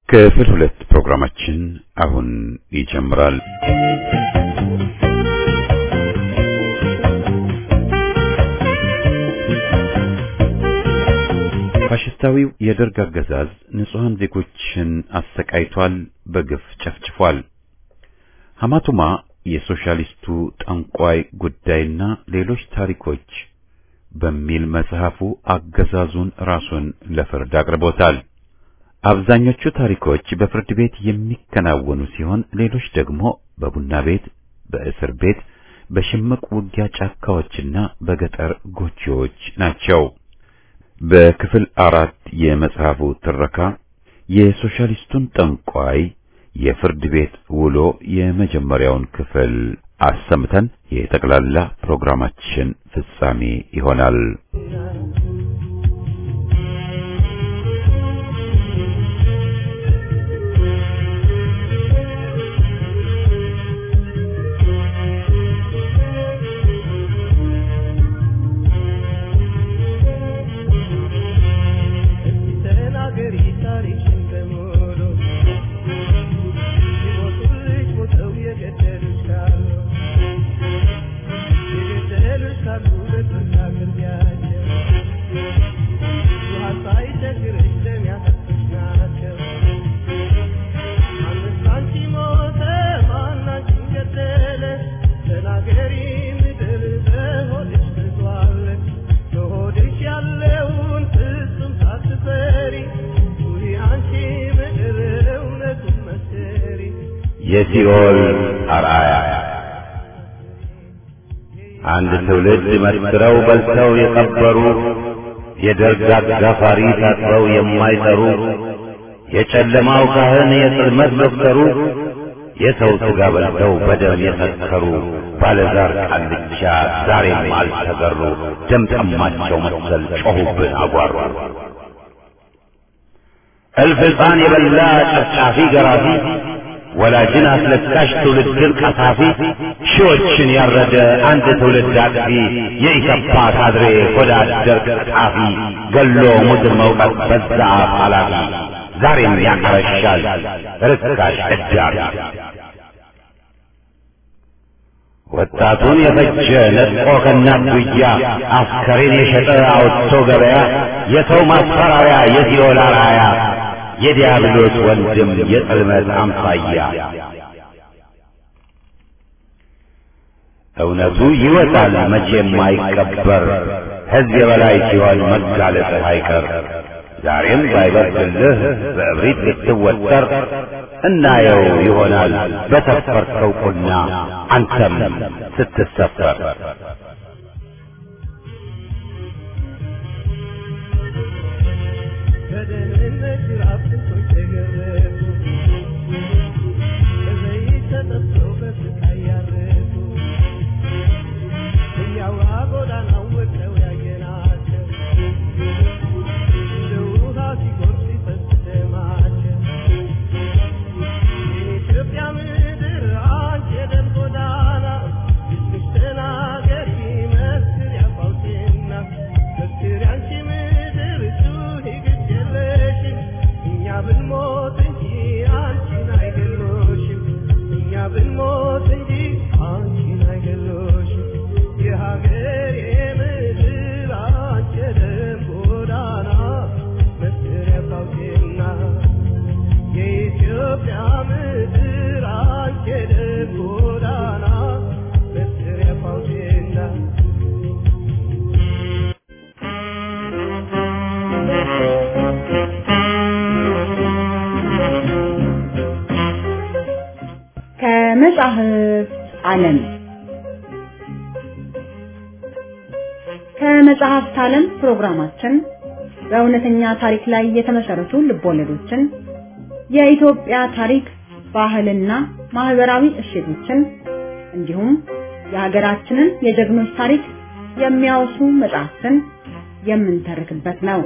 ክፍል 2 ፕሮግራማችን አሁን ይጀምራል። ፋሽስታዊው የደርግ አገዛዝ ንጹሃን ዜጎችን አሰቃይቷል፣ በግፍ ጨፍጭፏል። ሐማቱማ የሶሻሊስቱ ጠንቋይ ጉዳይና ሌሎች ታሪኮች በሚል መጽሐፉ አገዛዙን ራሱን ለፍርድ አቅርቦታል። አብዛኞቹ ታሪኮች በፍርድ ቤት የሚከናወኑ ሲሆን ሌሎች ደግሞ በቡና ቤት፣ በእስር ቤት፣ በሽምቅ ውጊያ ጫካዎችና በገጠር ጎጆዎች ናቸው። በክፍል 4 የመጽሐፉ ትረካ የሶሻሊስቱን ጠንቋይ የፍርድ ቤት ውሎ የመጀመሪያውን ክፍል አሰምተን የጠቅላላ ፕሮግራማችን ፍጻሜ ይሆናል። የሲኦል አርአያ አንድ ትውልድ መስክረው በልተው የቀበሩ የደርግ አጋፋሪ ታጥበው የማይጠሩ የጨለማው ካህን የጽልመት ዶክተሩ የሰው ሥጋ በልተው በደም የሰከሩ ባለዛር ቃልቻ ዛሬም አልተገሩ። ደም ጠማቸው መሰል ጮኹብን አጓሩ። እልፍ ሕፃን የበላ ጨፍጫፊ ገራፊ ወላጅን አስለቃሽ ትውልድን ቀሳፊ ሺዎችን ያረደ አንድ ትውልድ አጥፊ የኢሰፓ ካድሬ ወዳደር ቀጣፊ ገሎ ሙትን መውቀት በዛ ኃላፊ ዛሬም ያቀረሻል ርካሽ እዳሪ። ወጣቱን የፈጀ ነጥቆ ከእናት ጉያ አስከሬን የሸጠ አውጥቶ ገበያ የሰው ማስፈራሪያ የሲኦል አርአያ የዲያብሎስ ወንድም የጽልመት አምሳያ። እውነቱ ይወጣል መቼም አይቀበር ሕዝብ የበላይ ሲሆን መጋለጥ አይቀር። ዛሬም ባይበርድልህ በእብሪት ልትወጠር እናየው ይሆናል በሰፈርከው ቁና አንተም ስትሰፈር። ከመጽሐፍ ዓለም ከመጽሐፍት ዓለም ፕሮግራማችን በእውነተኛ ታሪክ ላይ የተመሰረቱ ልቦለዶችን፣ የኢትዮጵያ ታሪክ፣ ባህልና ማህበራዊ እሴቶችን እንዲሁም የሀገራችንን የጀግኖች ታሪክ የሚያወሱ መጽሐፍትን የምንተርክበት ነው።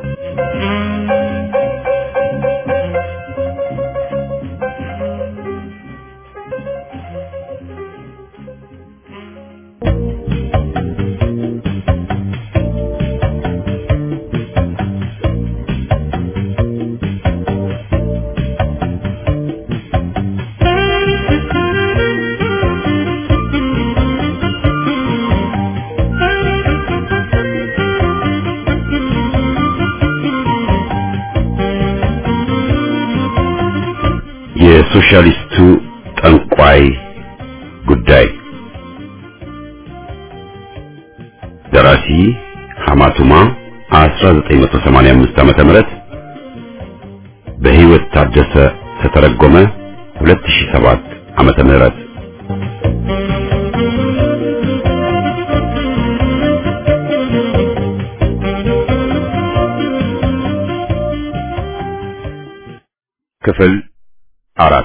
የሶሻሊስቱ ጠንቋይ ጉዳይ ደራሲ ሐማቱማ 1985 ዓ.ም በህይወት ታደሰ ተተረጎመ 2007 ዓ.ም ክፍል 4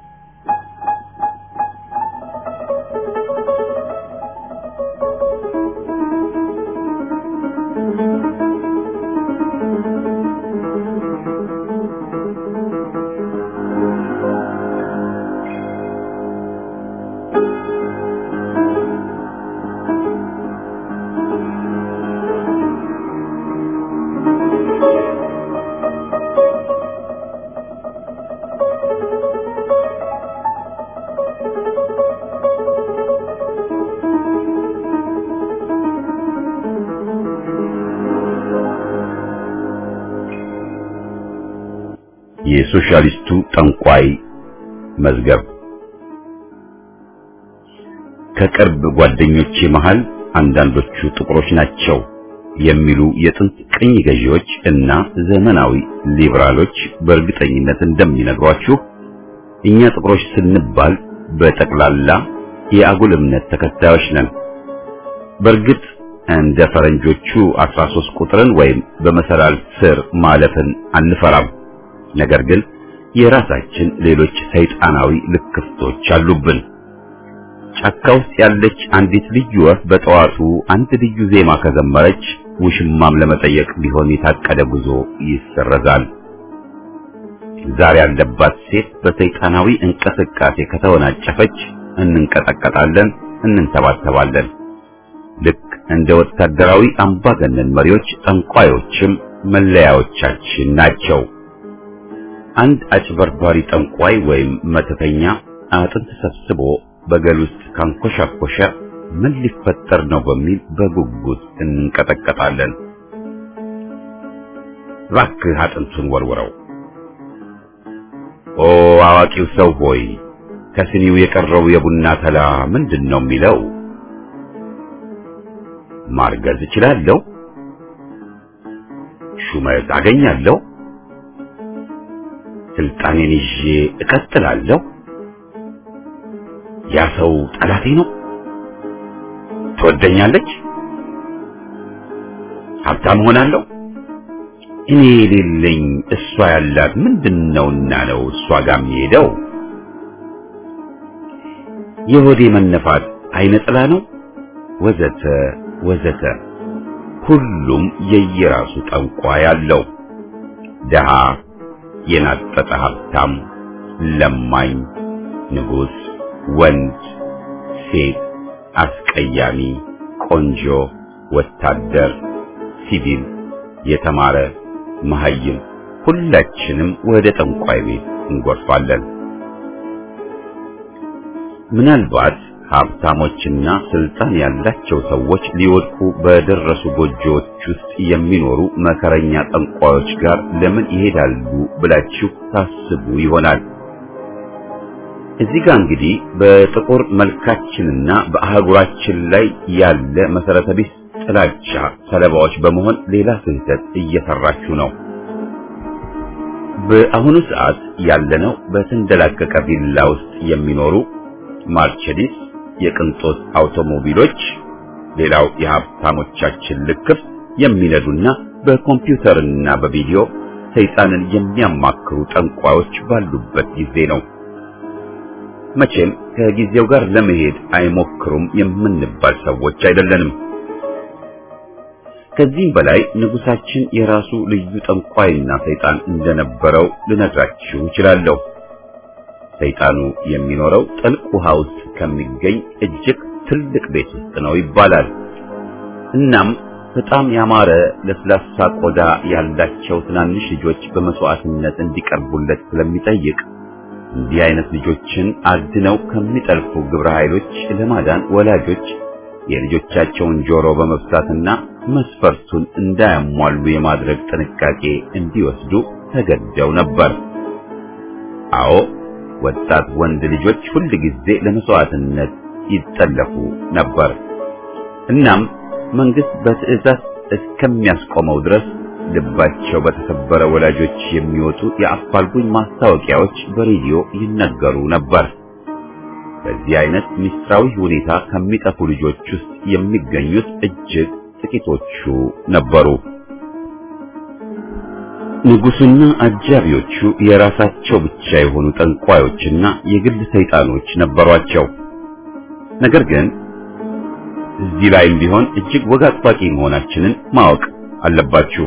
የሶሻሊስቱ ጠንቋይ መዝገብ። ከቅርብ ጓደኞቼ መሃል አንዳንዶቹ ጥቁሮች ናቸው የሚሉ የጥንት ቅኝ ገዢዎች እና ዘመናዊ ሊበራሎች በእርግጠኝነት እንደሚነግሯችሁ እኛ ጥቁሮች ስንባል በጠቅላላ የአጉል እምነት ተከታዮች ነን። በእርግጥ እንደ ፈረንጆቹ 13 ቁጥርን ወይም በመሰላል ስር ማለፍን አንፈራም። ነገር ግን የራሳችን ሌሎች ሰይጣናዊ ልክፍቶች አሉብን። ጫካ ውስጥ ያለች አንዲት ልዩ ወፍ በጠዋቱ አንድ ልዩ ዜማ ከዘመረች ውሽማም ለመጠየቅ ቢሆን የታቀደ ጉዞ ይሰረዛል። ዛሬ ያለባት ሴት በሰይጣናዊ እንቅስቃሴ ከተወናጨፈች እንንቀጠቀጣለን፣ እንንተባተባለን። ልክ እንደ ወታደራዊ አምባገነን መሪዎች ጠንቋዮችም መለያዎቻችን ናቸው። አንድ አጭበርባሪ ጠንቋይ ወይም መተተኛ አጥንት ሰብስቦ በገል ውስጥ ካንኮሻኮሸ ምን ሊፈጠር ነው በሚል በጉጉት እንቀጠቀጣለን። እባክህ አጥንቱን ወርውረው። ኦ አዋቂው ሰው ሆይ ከስኒው የቀረው የቡና ተላ ምንድነው የሚለው? ማርገዝ እችላለሁ? ሹመት አገኛለሁ? ስልጣኔን ይዤ እቀጥላለሁ? ያ ሰው ጠላቴ ነው? ትወደኛለች? ሀብታም ሆናለሁ? እኔ የሌለኝ እሷ ያላት ምንድነውና ነው እሷ ጋር የሚሄደው? የሆዴ መነፋት አይነ ጥላ ነው? ወዘተ ወዘተ። ሁሉም የየራሱ ጠንቋይ አለው። ደሃ፣ የናጠጠ ሀብታም፣ ለማኝ፣ ንጉስ፣ ወንድ፣ ሴት፣ አስቀያሚ፣ ቆንጆ፣ ወታደር፣ ሲቪል፣ የተማረ፣ መሀይም፣ ሁላችንም ወደ ጠንቋይ ቤት እንጎርፋለን። ምናልባት ሀብታሞችና ስልጣን ያላቸው ሰዎች ሊወድቁ በደረሱ ጎጆዎች ውስጥ የሚኖሩ መከረኛ ጠንቋዮች ጋር ለምን ይሄዳሉ ብላችሁ ታስቡ ይሆናል። እዚህ ጋር እንግዲህ በጥቁር መልካችንና በአህጉራችን ላይ ያለ መሰረተ ቢስ ጥላቻ ሰለባዎች በመሆን ሌላ ስህተት እየሰራችሁ ነው። በአሁኑ ሰዓት ያለነው በተንደላቀቀ ቪላ ውስጥ የሚኖሩ ማርቸዲስ የቅንጦት አውቶሞቢሎች፣ ሌላው የሀብታሞቻችን ልክፍ የሚነዱና በኮምፒውተርና በቪዲዮ ሰይጣንን የሚያማክሩ ጠንቋዮች ባሉበት ጊዜ ነው። መቼም ከጊዜው ጋር ለመሄድ አይሞክሩም የምንባል ሰዎች አይደለንም። ከዚህም በላይ ንጉሳችን የራሱ ልዩ ጠንቋይና ሰይጣን እንደነበረው ልነግራችሁ እችላለሁ። ሰይጣኑ የሚኖረው ጥልቅ ውሃ ውስጥ ከሚገኝ እጅግ ትልቅ ቤት ውስጥ ነው ይባላል። እናም በጣም ያማረ ለስላሳ ቆዳ ያላቸው ትናንሽ ልጆች በመስዋዕትነት እንዲቀርቡለት ስለሚጠይቅ እንዲህ አይነት ልጆችን አድነው ከሚጠልፉ ግብረ ኃይሎች ለማዳን ወላጆች የልጆቻቸውን ጆሮ በመፍሳትና መስፈርቱን እንዳያሟሉ የማድረግ ጥንቃቄ እንዲወስዱ ተገደው ነበር። አዎ ወጣት ወንድ ልጆች ሁል ጊዜ ለመስዋዕትነት ይጠለፉ ነበር። እናም መንግስት በትዕዛዝ እስከሚያስቆመው ድረስ ልባቸው በተሰበረ ወላጆች የሚወጡ የአፋልጉኝ ማስታወቂያዎች በሬዲዮ ይነገሩ ነበር። በዚህ አይነት ምስጢራዊ ሁኔታ ከሚጠፉ ልጆች ውስጥ የሚገኙት እጅግ ጥቂቶቹ ነበሩ። ንጉሱና አጃቢዎቹ የራሳቸው ብቻ የሆኑ ጠንቋዮችና የግል ሰይጣኖች ነበሯቸው። ነገር ግን እዚህ ላይም ቢሆን እጅግ ወግ አጥባቂ መሆናችንን ማወቅ አለባችሁ።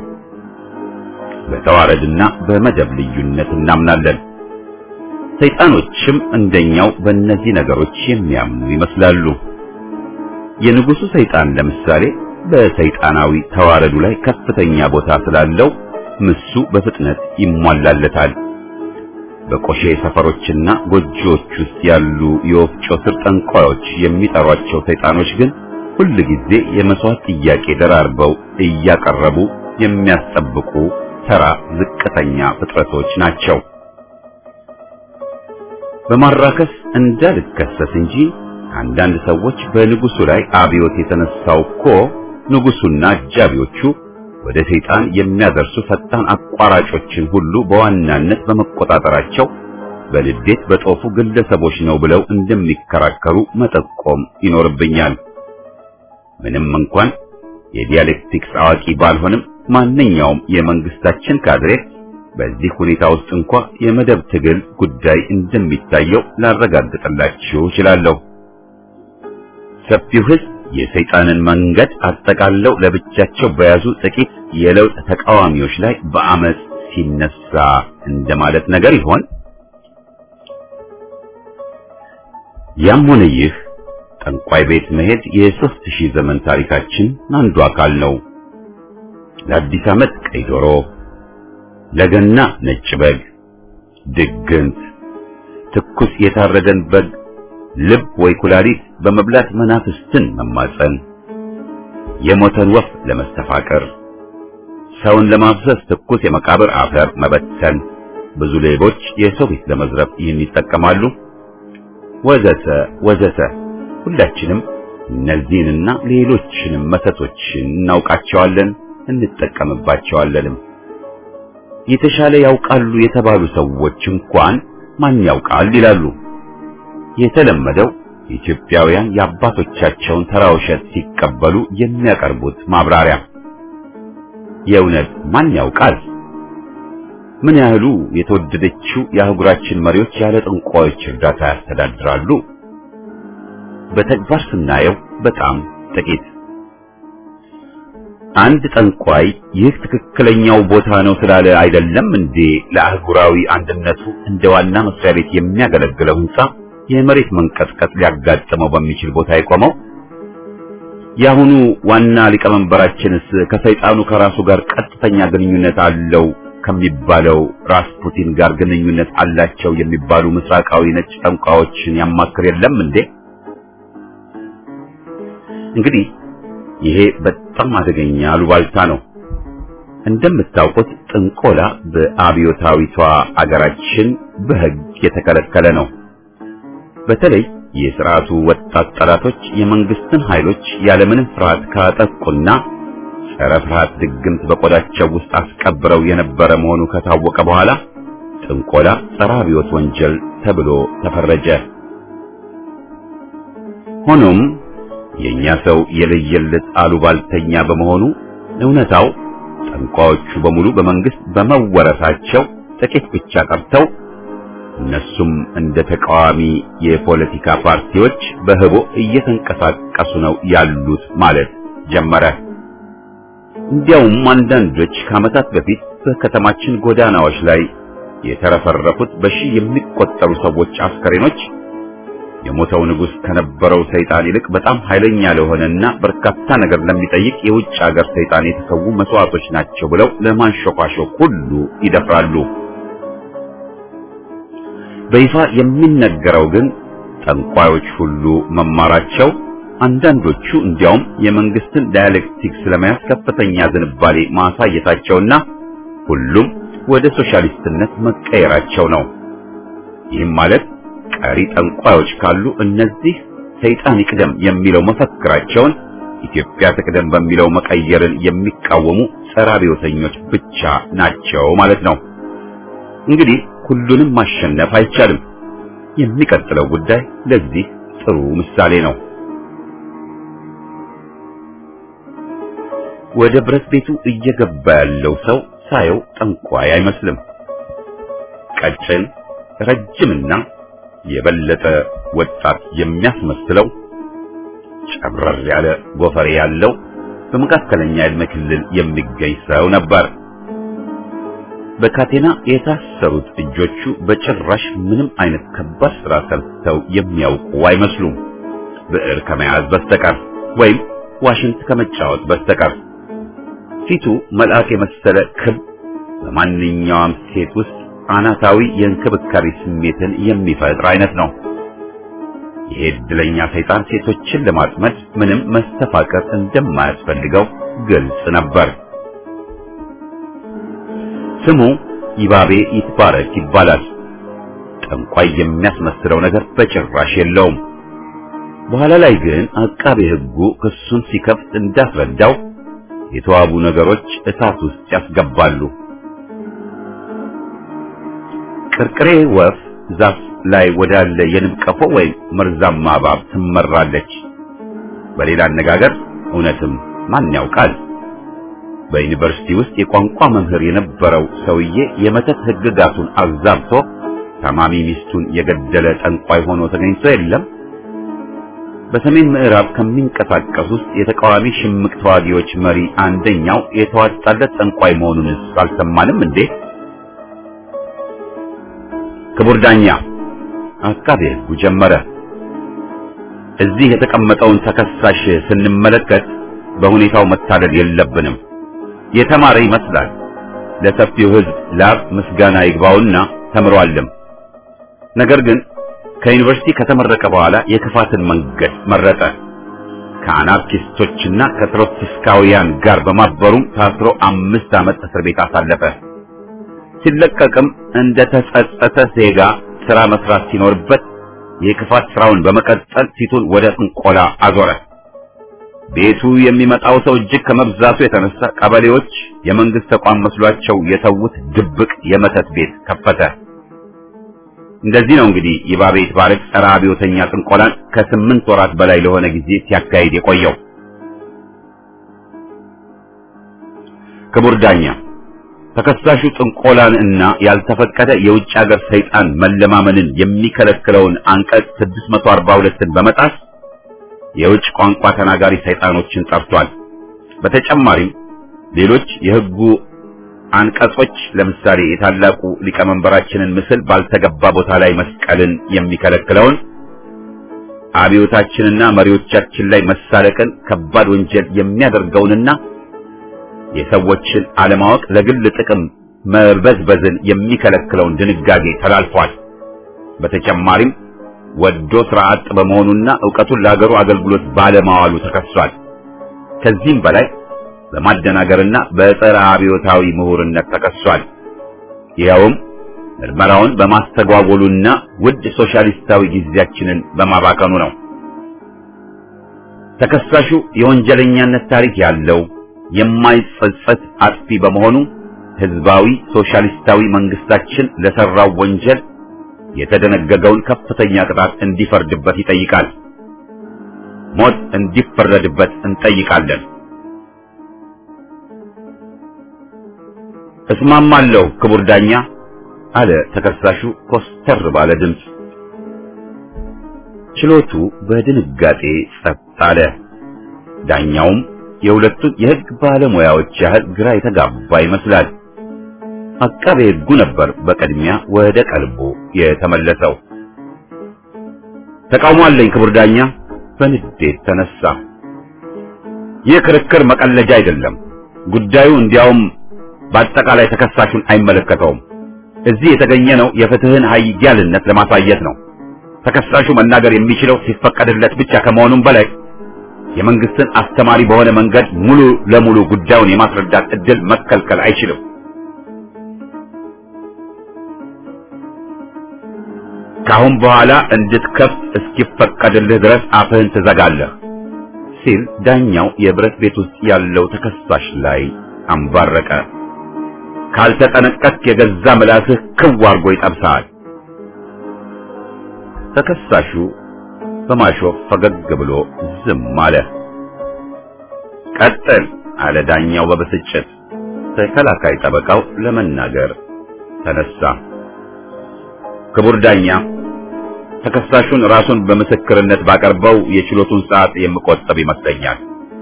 በተዋረድና በመደብ ልዩነት እናምናለን። ሰይጣኖችም እንደኛው በእነዚህ ነገሮች የሚያምኑ ይመስላሉ። የንጉሱ ሰይጣን ለምሳሌ በሰይጣናዊ ተዋረዱ ላይ ከፍተኛ ቦታ ስላለው ምሱ በፍጥነት ይሟላለታል። በቆሼ ሰፈሮችና ጎጆዎች ውስጥ ያሉ የወፍጮ ስር ጠንቋዮች የሚጠሯቸው ሰይጣኖች ግን ሁል ጊዜ የመስዋዕት ጥያቄ ደራርበው እያቀረቡ የሚያስጠብቁ ተራ ዝቅተኛ ፍጥረቶች ናቸው። በማራከስ እንዳልከሰስ እንጂ አንዳንድ ሰዎች በንጉሱ ላይ አብዮት የተነሳው እኮ ንጉሱና አጃቢዎቹ ወደ ሰይጣን የሚያደርሱ ፈጣን አቋራጮችን ሁሉ በዋናነት በመቆጣጠራቸው በልዴት በጦፉ ግለሰቦች ነው ብለው እንደሚከራከሩ መጠቆም ይኖርብኛል። ምንም እንኳን የዲያሌክቲክስ አዋቂ ባልሆንም ማንኛውም የመንግስታችን ካድሬ በዚህ ሁኔታ ውስጥ እንኳን የመደብ ትግል ጉዳይ እንደሚታየው ላረጋግጥላችሁ እችላለሁ። ሰፊው ሕዝብ የሰይጣንን መንገድ አጠቃለው ለብቻቸው በያዙ ጥቂት የለውጥ ተቃዋሚዎች ላይ በአመጽ ሲነሳ እንደማለት ነገር ይሆን? ያም ሆነ ይህ ጠንቋይ ቤት መሄድ የ3000 ዘመን ታሪካችን አንዱ አካል ነው። ለአዲስ ዓመት ቀይ ዶሮ፣ ለገና ነጭ በግ፣ ድግምት፣ ትኩስ የታረደን በግ ልብ ወይ ኩላሊት በመብላት መናፍስትን መማጸን፣ የሞተን ወፍ ለመስተፋቀር፣ ሰውን ለማፍሰስ ትኩስ የመቃብር አፈር መበተን፣ ብዙ ሌቦች የሰው ቤት ለመዝረፍ ይጠቀማሉ፣ ወዘተ ወዘተ። ሁላችንም እነዚህንና ሌሎችንም መተቶችን እናውቃቸዋለን፣ እንጠቀምባቸዋለንም። የተሻለ ያውቃሉ የተባሉ ሰዎች እንኳን ማን ያውቃል ይላሉ። የተለመደው ኢትዮጵያውያን የአባቶቻቸውን ተራ ውሸት ሲቀበሉ የሚያቀርቡት ማብራሪያ። የእውነት ማን ያውቃል? ምን ያህሉ የተወደደችው የአህጉራችን መሪዎች ያለ ጠንቋዮች እርዳታ ያስተዳድራሉ? በተግባር ስናየው በጣም ጥቂት። አንድ ጠንቋይ ይህ ትክክለኛው ቦታ ነው ስላለ አይደለም እንዴ ለአህጉራዊ አንድነቱ እንደ ዋና መስሪያ ቤት የሚያገለግለው ህንጻ የመሬት መንቀጥቀጥ ሊያጋጥመው በሚችል ቦታ የቆመው? የአሁኑ ዋና ሊቀመንበራችንስ ከሰይጣኑ ከራሱ ጋር ቀጥተኛ ግንኙነት አለው ከሚባለው ራስፑቲን ጋር ግንኙነት አላቸው የሚባሉ ምስራቃዊ ነጭ ጠንቋዮችን ያማክር የለም እንዴ? እንግዲህ ይሄ በጣም አደገኛ አሉባልታ ነው። እንደምታውቁት ጥንቆላ በአብዮታዊቷ አገራችን በሕግ የተከለከለ ነው። በተለይ የሥርዓቱ ወጣት ጠላቶች የመንግስትን ኃይሎች ያለምንም ፍርሃት ካጠቁና ጸረ ፍርሃት ድግምት በቆዳቸው ውስጥ አስቀብረው የነበረ መሆኑ ከታወቀ በኋላ ጥንቆላ ጸረ አብዮት ወንጀል ተብሎ ተፈረጀ። ሆኖም የኛ ሰው የለየለት አሉባልተኛ በመሆኑ እውነታው ጠንቋዮቹ በሙሉ በመንግስት በመወረሳቸው ጥቂት ብቻ ቀርተው እነሱም እንደ ተቃዋሚ የፖለቲካ ፓርቲዎች በህቦ እየተንቀሳቀሱ ነው ያሉት ማለት ጀመረ። እንዲያውም አንዳንዶች ከዓመታት በፊት በከተማችን ጎዳናዎች ላይ የተረፈረፉት በሺህ የሚቆጠሩ ሰዎች አስከሬኖች የሞተው ንጉስ ከነበረው ሰይጣን ይልቅ በጣም ኃይለኛ ለሆነና በርካታ ነገር ለሚጠይቅ የውጭ ሀገር ሰይጣን የተሰዉ መስዋዕቶች ናቸው ብለው ለማንሾካሾክ ሁሉ ይደፍራሉ። በይፋ የሚነገረው ግን ጠንቋዮች ሁሉ መማራቸው፣ አንዳንዶቹ እንዲያውም የመንግስትን ዳያሌክቲክስ ለመያዝ ከፍተኛ ዝንባሌ ማሳየታቸውና ሁሉም ወደ ሶሻሊስትነት መቀየራቸው ነው። ይህም ማለት ቀሪ ጠንቋዮች ካሉ እነዚህ ሰይጣን ይቅደም የሚለው መፈክራቸውን ኢትዮጵያ ትቅደም በሚለው መቀየርን የሚቃወሙ ጸረ አብዮተኞች ብቻ ናቸው ማለት ነው። እንግዲህ ሁሉንም ማሸነፍ አይቻልም። የሚቀጥለው ጉዳይ ለዚህ ጥሩ ምሳሌ ነው። ወደ ብረት ቤቱ እየገባ ያለው ሰው ሳየው ጠንቋይ አይመስልም። ቀጭን፣ ረጅምና የበለጠ ወጣት የሚያስመስለው ጨብረር ያለ ጎፈሬ ያለው በመካከለኛ ዕድሜ ክልል የሚገኝ ሰው ነበር። በካቴና የታሰሩት እጆቹ በጭራሽ ምንም አይነት ከባድ ስራ ሰርተው የሚያውቁ አይመስሉም፣ ብዕር ከመያዝ በስተቀር ወይም ዋሽንት ከመጫወት በስተቀር። ፊቱ መልአክ የመሰለ ክብ በማንኛውም ሴት ውስጥ አናታዊ የእንክብካቤ ስሜትን የሚፈጥር አይነት ነው። ይሄ ዕድለኛ ሰይጣን ሴቶችን ለማጥመድ ምንም መስተፋቀር እንደማያስፈልገው ግልጽ ነበር። ስሙ ይባቤ ይትባረክ ይባላል። ጠንቋይ የሚያስመስለው ነገር በጭራሽ የለውም። በኋላ ላይ ግን አቃቤ ሕጉ ክሱን ሲከፍት እንዳስረዳው የተዋቡ ነገሮች እሳት ውስጥ ያስገባሉ። ቅርቅሬ ወፍ ዛፍ ላይ ወዳለ የንብ ቀፎ ወይም መርዛማ እባብ ትመራለች። በሌላ አነጋገር እውነትም ማን ያውቃል? በዩኒቨርሲቲ ውስጥ የቋንቋ መምህር የነበረው ሰውዬ የመተት ሕግጋቱን አዛብቶ ታማሚ ሚስቱን የገደለ ጠንቋይ ሆኖ ተገኝቶ የለም? በሰሜን ምዕራብ ከሚንቀሳቀሱት የተቃዋሚ ሽምቅ ተዋጊዎች መሪ አንደኛው የተዋጣለት ጠንቋይ መሆኑንስ አልሰማንም እንዴ? ክቡር ዳኛ፣ አቃቤ ሕጉ ጀመረ። እዚህ የተቀመጠውን ተከሳሽ ስንመለከት በሁኔታው መታለል የለብንም። የተማረ ይመስላል። ለሰፊው ሕዝብ ላብ ምስጋና ይግባውና ተምሯልም። ነገር ግን ከዩኒቨርሲቲ ከተመረቀ በኋላ የክፋትን መንገድ መረጠ። ከአናርኪስቶችና ከትሮትስካውያን ጋር በማበሩም ታስሮ 5 ዓመት እስር ቤት አሳለፈ። ሲለቀቅም እንደ ተጸጸተ ዜጋ ስራ መስራት ሲኖርበት የክፋት ስራውን በመቀጠል ፊቱን ወደ ጥንቆላ አዞረ። ቤቱ የሚመጣው ሰው እጅግ ከመብዛቱ የተነሳ ቀበሌዎች የመንግስት ተቋም መስሏቸው የተውት ድብቅ የመተት ቤት ከፈተ። እንደዚህ ነው እንግዲህ ይባቤ ይትባረክ ጸረ አብዮተኛ ጥንቆላን ከ8 ወራት በላይ ለሆነ ጊዜ ሲያካሂድ የቆየው። ክቡር ዳኛ፣ ተከሳሹ ጥንቆላን እና ያልተፈቀደ የውጭ ሀገር ሰይጣን መለማመንን የሚከለክለውን አንቀጽ 642ን በመጣስ የውጭ ቋንቋ ተናጋሪ ሰይጣኖችን ጠርቷል። በተጨማሪም ሌሎች የሕጉ አንቀጾች ለምሳሌ የታላቁ ሊቀመንበራችንን ምስል ባልተገባ ቦታ ላይ መስቀልን የሚከለክለውን፣ አብዮታችንና መሪዎቻችን ላይ መሳለቅን ከባድ ወንጀል የሚያደርገውንና የሰዎችን አለማወቅ ለግል ጥቅም መበዝበዝን የሚከለክለውን ድንጋጌ ተላልፏል። በተጨማሪም ወዶ ስርዓት በመሆኑና ዕውቀቱን ለሀገሩ አገልግሎት ባለማዋሉ ተከሷል። ከዚህም በላይ በማደናገርና በጸረ አብዮታዊ ምሁርነት ተከሷል። ይኸውም ምርመራውን በማስተጓጎሉና ውድ ሶሻሊስታዊ ጊዜያችንን በማባከኑ ነው። ተከሳሹ የወንጀለኛነት ታሪክ ያለው የማይጸጸት አጥፊ በመሆኑ ህዝባዊ ሶሻሊስታዊ መንግስታችን ለሰራው ወንጀል የተደነገገውን ከፍተኛ ቅጣት እንዲፈርድበት ይጠይቃል። ሞት እንዲፈረድበት እንጠይቃለን። እስማማለሁ ክቡር ዳኛ አለ ተከሳሹ ኮስተር ባለ ድምፅ። ችሎቱ በድንጋጤ ጸጥ አለ። ዳኛውም የሁለቱን የሕግ ባለሙያዎች ያህል ግራ የተጋባ ይመስላል። አቃቤ ሕጉ ነበር በቅድሚያ ወደ ቀልቡ የተመለሰው። ተቃውሞ አለኝ ክቡር ዳኛ በንዴት ተነሳ። ይህ ክርክር መቀለጃ አይደለም። ጉዳዩ እንዲያውም በአጠቃላይ ተከሳሹን አይመለከተውም። እዚህ የተገኘነው የፍትህን ኃያልነት ለማሳየት ነው። ተከሳሹ መናገር የሚችለው ሲፈቀድለት ብቻ ከመሆኑም በላይ የመንግስትን አስተማሪ በሆነ መንገድ ሙሉ ለሙሉ ጉዳዩን የማስረዳት እድል መከልከል አይችልም። ካሁን በኋላ እንድትከፍት እስኪፈቀድልህ ድረስ አፍህን ትዘጋለህ ሲል ዳኛው የብረት ቤት ውስጥ ያለው ተከሳሽ ላይ አንባረቀ። ካልተጠነቀቅክ የገዛ ምላስህ ክው አድርጎ ይጠብሳል። ተከሳሹ በማሾፍ ፈገግ ብሎ ዝም አለ። ቀጥል አለ ዳኛው በብስጭት። ተከላካይ ጠበቃው ለመናገር ተነሳ። ክቡር ዳኛ፣ ተከሳሹን ራሱን በምስክርነት ባቀርበው የችሎቱን ሰዓት የምቆጥብ ይመስለኛል።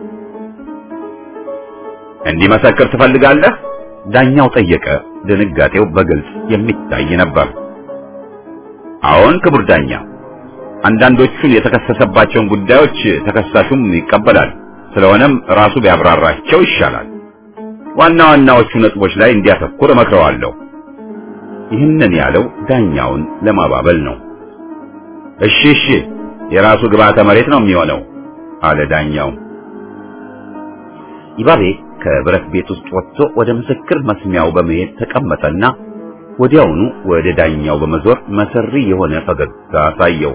እንዲመሰክር ትፈልጋለህ? ዳኛው ጠየቀ። ድንጋጤው በግልጽ የሚታይ ነበር። አዎን ክቡር ዳኛ፣ አንዳንዶቹን የተከሰሰባቸውን ጉዳዮች ተከሳሹም ይቀበላል። ስለሆነም ራሱ ቢያብራራቸው ይሻላል። ዋና ዋናዎቹ ነጥቦች ላይ እንዲያተኩር እመክረዋለሁ። ይህንን ያለው ዳኛውን ለማባበል ነው። እሺ የራሱ ግብዓተ መሬት ነው የሚሆነው አለ ዳኛው። ይባቤ ከብረት ቤት ውስጥ ወጥቶ ወደ ምስክር መስሚያው በመሄድ ተቀመጠና ወዲያውኑ ወደ ዳኛው በመዞር መሰሪ የሆነ ፈገግታ አሳየው።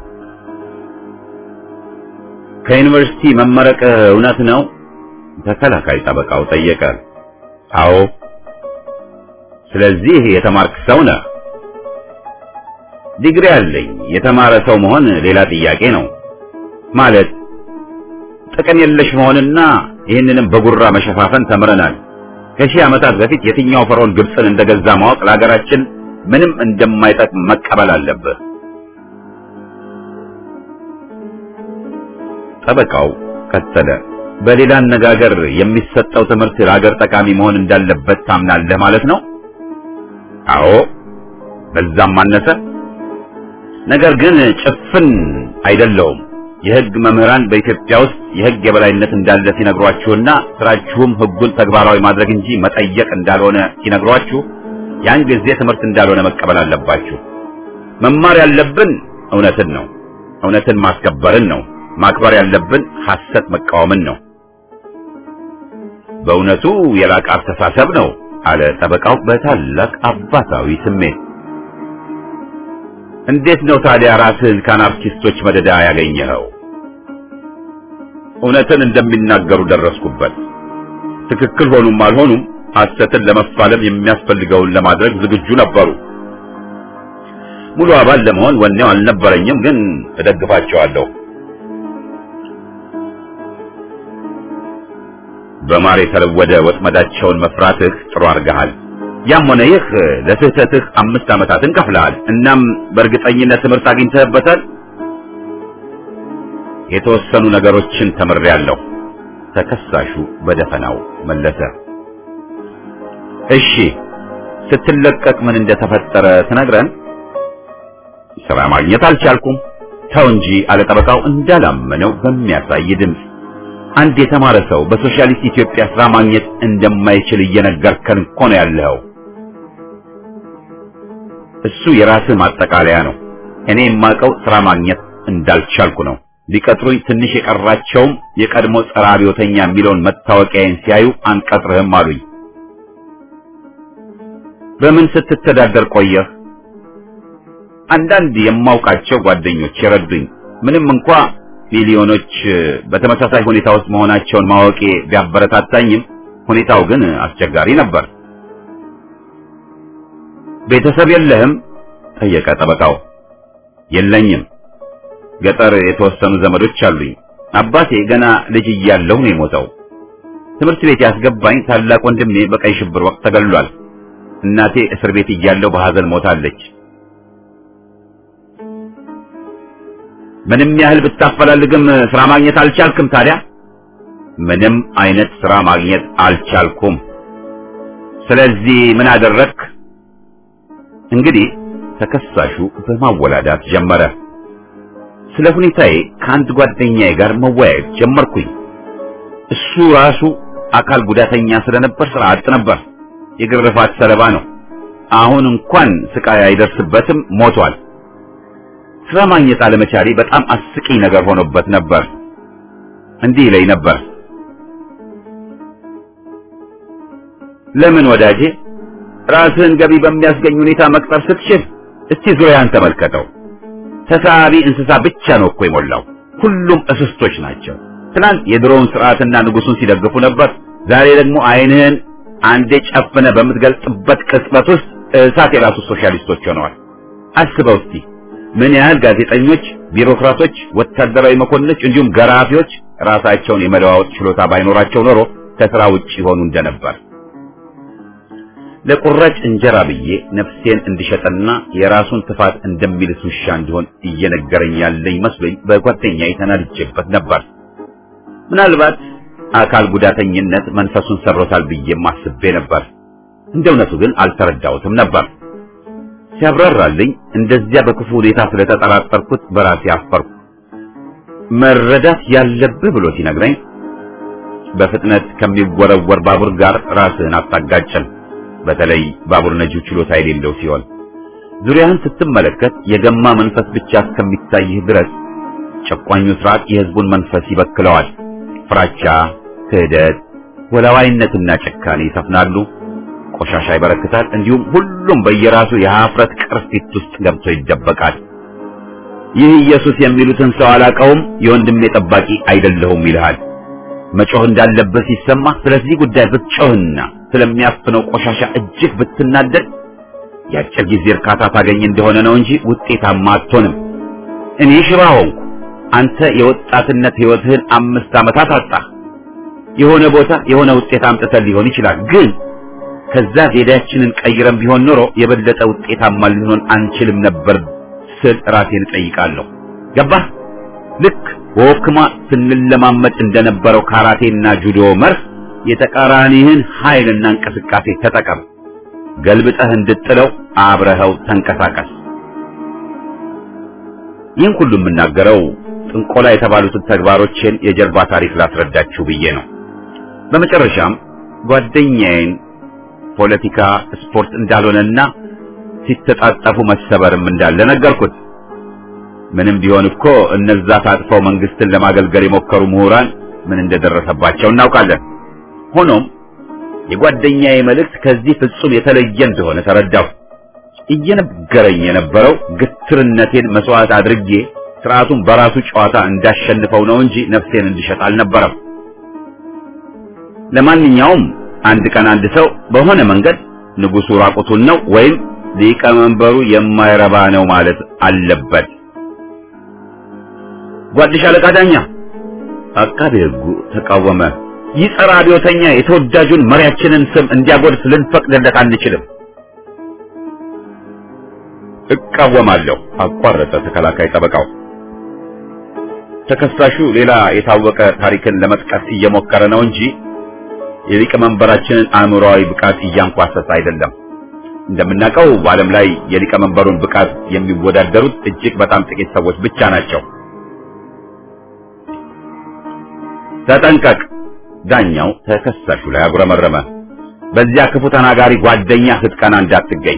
ከዩኒቨርሲቲ መመረቅ እውነት ነው? ተከላካይ ጠበቃው ጠየቀ። አዎ። ስለዚህ የተማርክ ሰው ነህ? ዲግሪ አለኝ። የተማረ ሰው መሆን ሌላ ጥያቄ ነው። ማለት ጥቅም የለሽ መሆንና ይህንንም በጉራ መሸፋፈን ተምረናል። ከሺህ ዓመታት በፊት የትኛው ፈርዖን ግብፅን እንደገዛ ማወቅ ለሀገራችን ምንም እንደማይጠቅም መቀበል አለብህ። ጠበቃው ቀጠለ። በሌላ አነጋገር የሚሰጠው ትምህርት ለሀገር ጠቃሚ መሆን እንዳለበት ታምናለህ ማለት ነው? አዎ፣ በዛም አነሰ። ነገር ግን ጭፍን አይደለውም። የሕግ መምህራን በኢትዮጵያ ውስጥ የሕግ የበላይነት እንዳለ ሲነግሯችሁና ስራችሁም ሕጉን ተግባራዊ ማድረግ እንጂ መጠየቅ እንዳልሆነ ሲነግሯችሁ ያን ጊዜ ትምህርት እንዳልሆነ መቀበል አለባችሁ። መማር ያለብን እውነትን ነው። እውነትን ማስከበርን ነው። ማክበር ያለብን ሐሰት መቃወምን ነው። በእውነቱ የላቀ አስተሳሰብ ነው አለ ጠበቃው በታላቅ አባታዊ ስሜት። እንዴት ነው ታዲያ ራስህን ከአናርኪስቶች መደዳ ያገኘኸው? እውነትን እንደሚናገሩ ደረስኩበት። ትክክል ሆኑም አልሆኑም ሐሰትን ለመፋለም የሚያስፈልገውን ለማድረግ ዝግጁ ነበሩ። ሙሉ አባል ለመሆን ወኔው አልነበረኝም፣ ግን እደግፋቸዋለሁ። በማር የተለወደ ወጥመዳቸውን መፍራትህ ጥሩ አድርገሃል። ያም ሆነ ይህ ለስህተትህ 5 ዓመታትን ከፍለሃል። እናም በእርግጠኝነት ትምህርት አግኝተህበታል። የተወሰኑ ነገሮችን ተምሬያለሁ፣ ተከሳሹ በደፈናው መለሰ። እሺ፣ ስትለቀቅ ምን እንደተፈጠረ ትነግረን? ስራ ማግኘት አልቻልኩም። ተው እንጂ አለ ጠበቃው እንዳላመነው በሚያሳይ ድምፅ። አንድ የተማረ ሰው በሶሻሊስት ኢትዮጵያ ስራ ማግኘት እንደማይችል እየነገርከን እኮ ነው ያለው። እሱ የራስህ ማጠቃለያ ነው። እኔ የማውቀው ስራ ማግኘት እንዳልቻልኩ ነው። ሊቀጥሩኝ ትንሽ የቀራቸውም የቀድሞ ጸረ አብዮተኛ የሚለውን መታወቂያዬን ሲያዩ አንቀጥርህም አሉኝ። በምን ስትተዳደር ቆየህ? አንዳንድ የማውቃቸው ጓደኞች የረዱኝ። ምንም እንኳ ሚሊዮኖች በተመሳሳይ ሁኔታ ውስጥ መሆናቸውን ማወቄ ቢያበረታታኝም ሁኔታው ግን አስቸጋሪ ነበር። ቤተሰብ የለህም? ጠየቀ ጠበቃው። የለኝም። ገጠር የተወሰኑ ዘመዶች አሉኝ። አባቴ ገና ልጅ እያለሁ ነው የሞተው። ትምህርት ቤት ያስገባኝ ታላቅ ወንድሜ በቀይ ሽብር ወቅት ተገድሏል። እናቴ እስር ቤት እያለሁ በሐዘን ሞታለች። ምንም ያህል ብታፈላልግም ስራ ማግኘት አልቻልክም ታዲያ? ምንም አይነት ስራ ማግኘት አልቻልኩም። ስለዚህ ምን አደረግክ? እንግዲህ ተከሳሹ በማወላዳት ጀመረ። ስለ ሁኔታዬ ከአንድ ጓደኛዬ ጋር መወያየት ጀመርኩኝ። እሱ ራሱ አካል ጉዳተኛ ስለነበር ስራ አጥ ነበር። የግርፋት ሰለባ ነው። አሁን እንኳን ስቃይ አይደርስበትም፣ ሞቷል። ስራ ማግኘት አለመቻሌ በጣም አስቂኝ ነገር ሆኖበት ነበር። እንዲህ ይለኝ ነበር፣ ለምን ወዳጄ ራስህን ገቢ በሚያስገኝ ሁኔታ መቅጠር ስትችል እስቲ ዙሪያን ተመልከተው። ተሳቢ እንስሳ ብቻ ነው እኮ የሞላው። ሁሉም እስስቶች ናቸው። ትናንት የድሮውን ስርዓትና ንጉሱን ሲደግፉ ነበር። ዛሬ ደግሞ ዓይንህን አንዴ ጨፍነ በምትገልጽበት ቅጽበት ውስጥ እሳት የራሱ ሶሻሊስቶች ሆነዋል። አስበው እስቲ ምን ያህል ጋዜጠኞች፣ ቢሮክራቶች፣ ወታደራዊ መኮንኖች እንዲሁም ገራፊዎች ራሳቸውን የመለዋወጥ ችሎታ ባይኖራቸው ኖሮ ከስራ ውጪ ሆኑ እንደነበር። ለቁራጭ እንጀራ ብዬ ነፍሴን እንዲሸጠና የራሱን ጥፋት እንደሚልስ ውሻ እንዲሆን እየነገረኝ ያለኝ መስሎኝ በጓደኛዬ ተናድጄበት ነበር። ምናልባት አካል ጉዳተኝነት መንፈሱን ሰሮታል ብዬም አስቤ ነበር። እንደውነቱ ግን አልተረዳሁትም ነበር። ሲያብራራልኝ እንደዚያ በክፉ ሁኔታ ስለተጠራጠርኩት በራሴ አፈርኩ። መረዳት ያለብህ ብሎ ሲነግረኝ በፍጥነት ከሚወረወር ባቡር ጋር ራስህን አታጋጭም፣ በተለይ ባቡር ነጂው ችሎታ የሌለው ሲሆን። ዙሪያህን ስትመለከት የገማ መንፈስ ብቻ እስከሚታይህ ድረስ ጨቋኙ ስርዓት የህዝቡን መንፈስ ይበክለዋል። ፍራቻ፣ ክህደት፣ ወላዋይነትና ጭካኔ ይሰፍናሉ። ቆሻሻ ይበረክታል። እንዲሁም ሁሉም በየራሱ የሀፍረት ቅርፊት ውስጥ ገብቶ ይደበቃል። ይህ ኢየሱስ የሚሉትን ሰው አላቀውም፣ የወንድሜ ጠባቂ አይደለሁም ይልሃል። መጮህ እንዳለበት ሲሰማ ስለዚህ ጉዳይ ብትጮህና ስለሚያፍነው ቆሻሻ እጅግ ብትናደድ የአጭር ጊዜ እርካታ ታገኝ እንደሆነ ነው እንጂ ውጤታማ አትሆንም። እኔ ሽባ ሆንኩ፣ አንተ የወጣትነት ህይወትህን 5 ዓመታት አጣህ። የሆነ ቦታ የሆነ ውጤት አምጥተን ሊሆን ይችላል፣ ግን ከዛ ዜዳችንን ቀይረን ቢሆን ኖሮ የበለጠ ውጤታማ ልንሆን አንችልም ነበር ስል ራሴን ጠይቃለሁ። ገባህ? ልክ ወክማ ስንለማመድ እንደነበረው ካራቴና ጁዶ መርህ የተቃራኒህን ኃይልና እንቅስቃሴ ተጠቀም። ገልብጠህ እንድጥለው አብረኸው ተንቀሳቀስ። ይህን ሁሉ የምናገረው ጥንቆላ የተባሉትን ተግባሮችን የጀርባ ታሪክ ላስረዳችሁ ብዬ ነው። በመጨረሻም ጓደኛዬን ፖለቲካ ስፖርት እንዳልሆነና ሲተጣጣፉ መሰበርም እንዳለ ነገርኩት። ምንም ቢሆን እኮ እነዛ ታጥፈው መንግስትን ለማገልገል የሞከሩ ምሁራን ምን እንደደረሰባቸው እናውቃለን። ሆኖም የጓደኛዬ መልእክት ከዚህ ፍጹም የተለየ እንደሆነ ተረዳሁ። እየነገረኝ የነበረው ግትርነቴን መስዋዕት አድርጌ ስርዓቱን በራሱ ጨዋታ እንዳሸንፈው ነው እንጂ ነፍሴን እንድሸጥ አልነበረም። ለማንኛውም አንድ ቀን አንድ ሰው በሆነ መንገድ ንጉሱ ራቁቱን ነው ወይም ሊቀመንበሩ የማይረባ ነው ማለት አለበት። ጓድሽ አለቃ ዳኛ፣ አቃቤ ሕጉ ተቃወመ። ይህ ጸረ አብዮተኛ የተወዳጁን መሪያችንን ስም እንዲያጎድፍ ልንፈቅድለት አንችልም። እቃወማለሁ፣ አቋረጠ ተከላካይ ጠበቃው። ተከሳሹ ሌላ የታወቀ ታሪክን ለመጥቀስ እየሞከረ ነው እንጂ የሊቀመንበራችንን አእምሮአዊ ብቃት እያንኳሰሰ አይደለም። እንደምናውቀው በዓለም ላይ የሊቀመንበሩን ብቃት የሚወዳደሩት እጅግ በጣም ጥቂት ሰዎች ብቻ ናቸው። ተጠንቀቅ! ዳኛው ተከሳሹ ላይ አጉረመረመ። በዚያ ክፉ ተናጋሪ ጓደኛ ስትቀና እንዳትገኝ።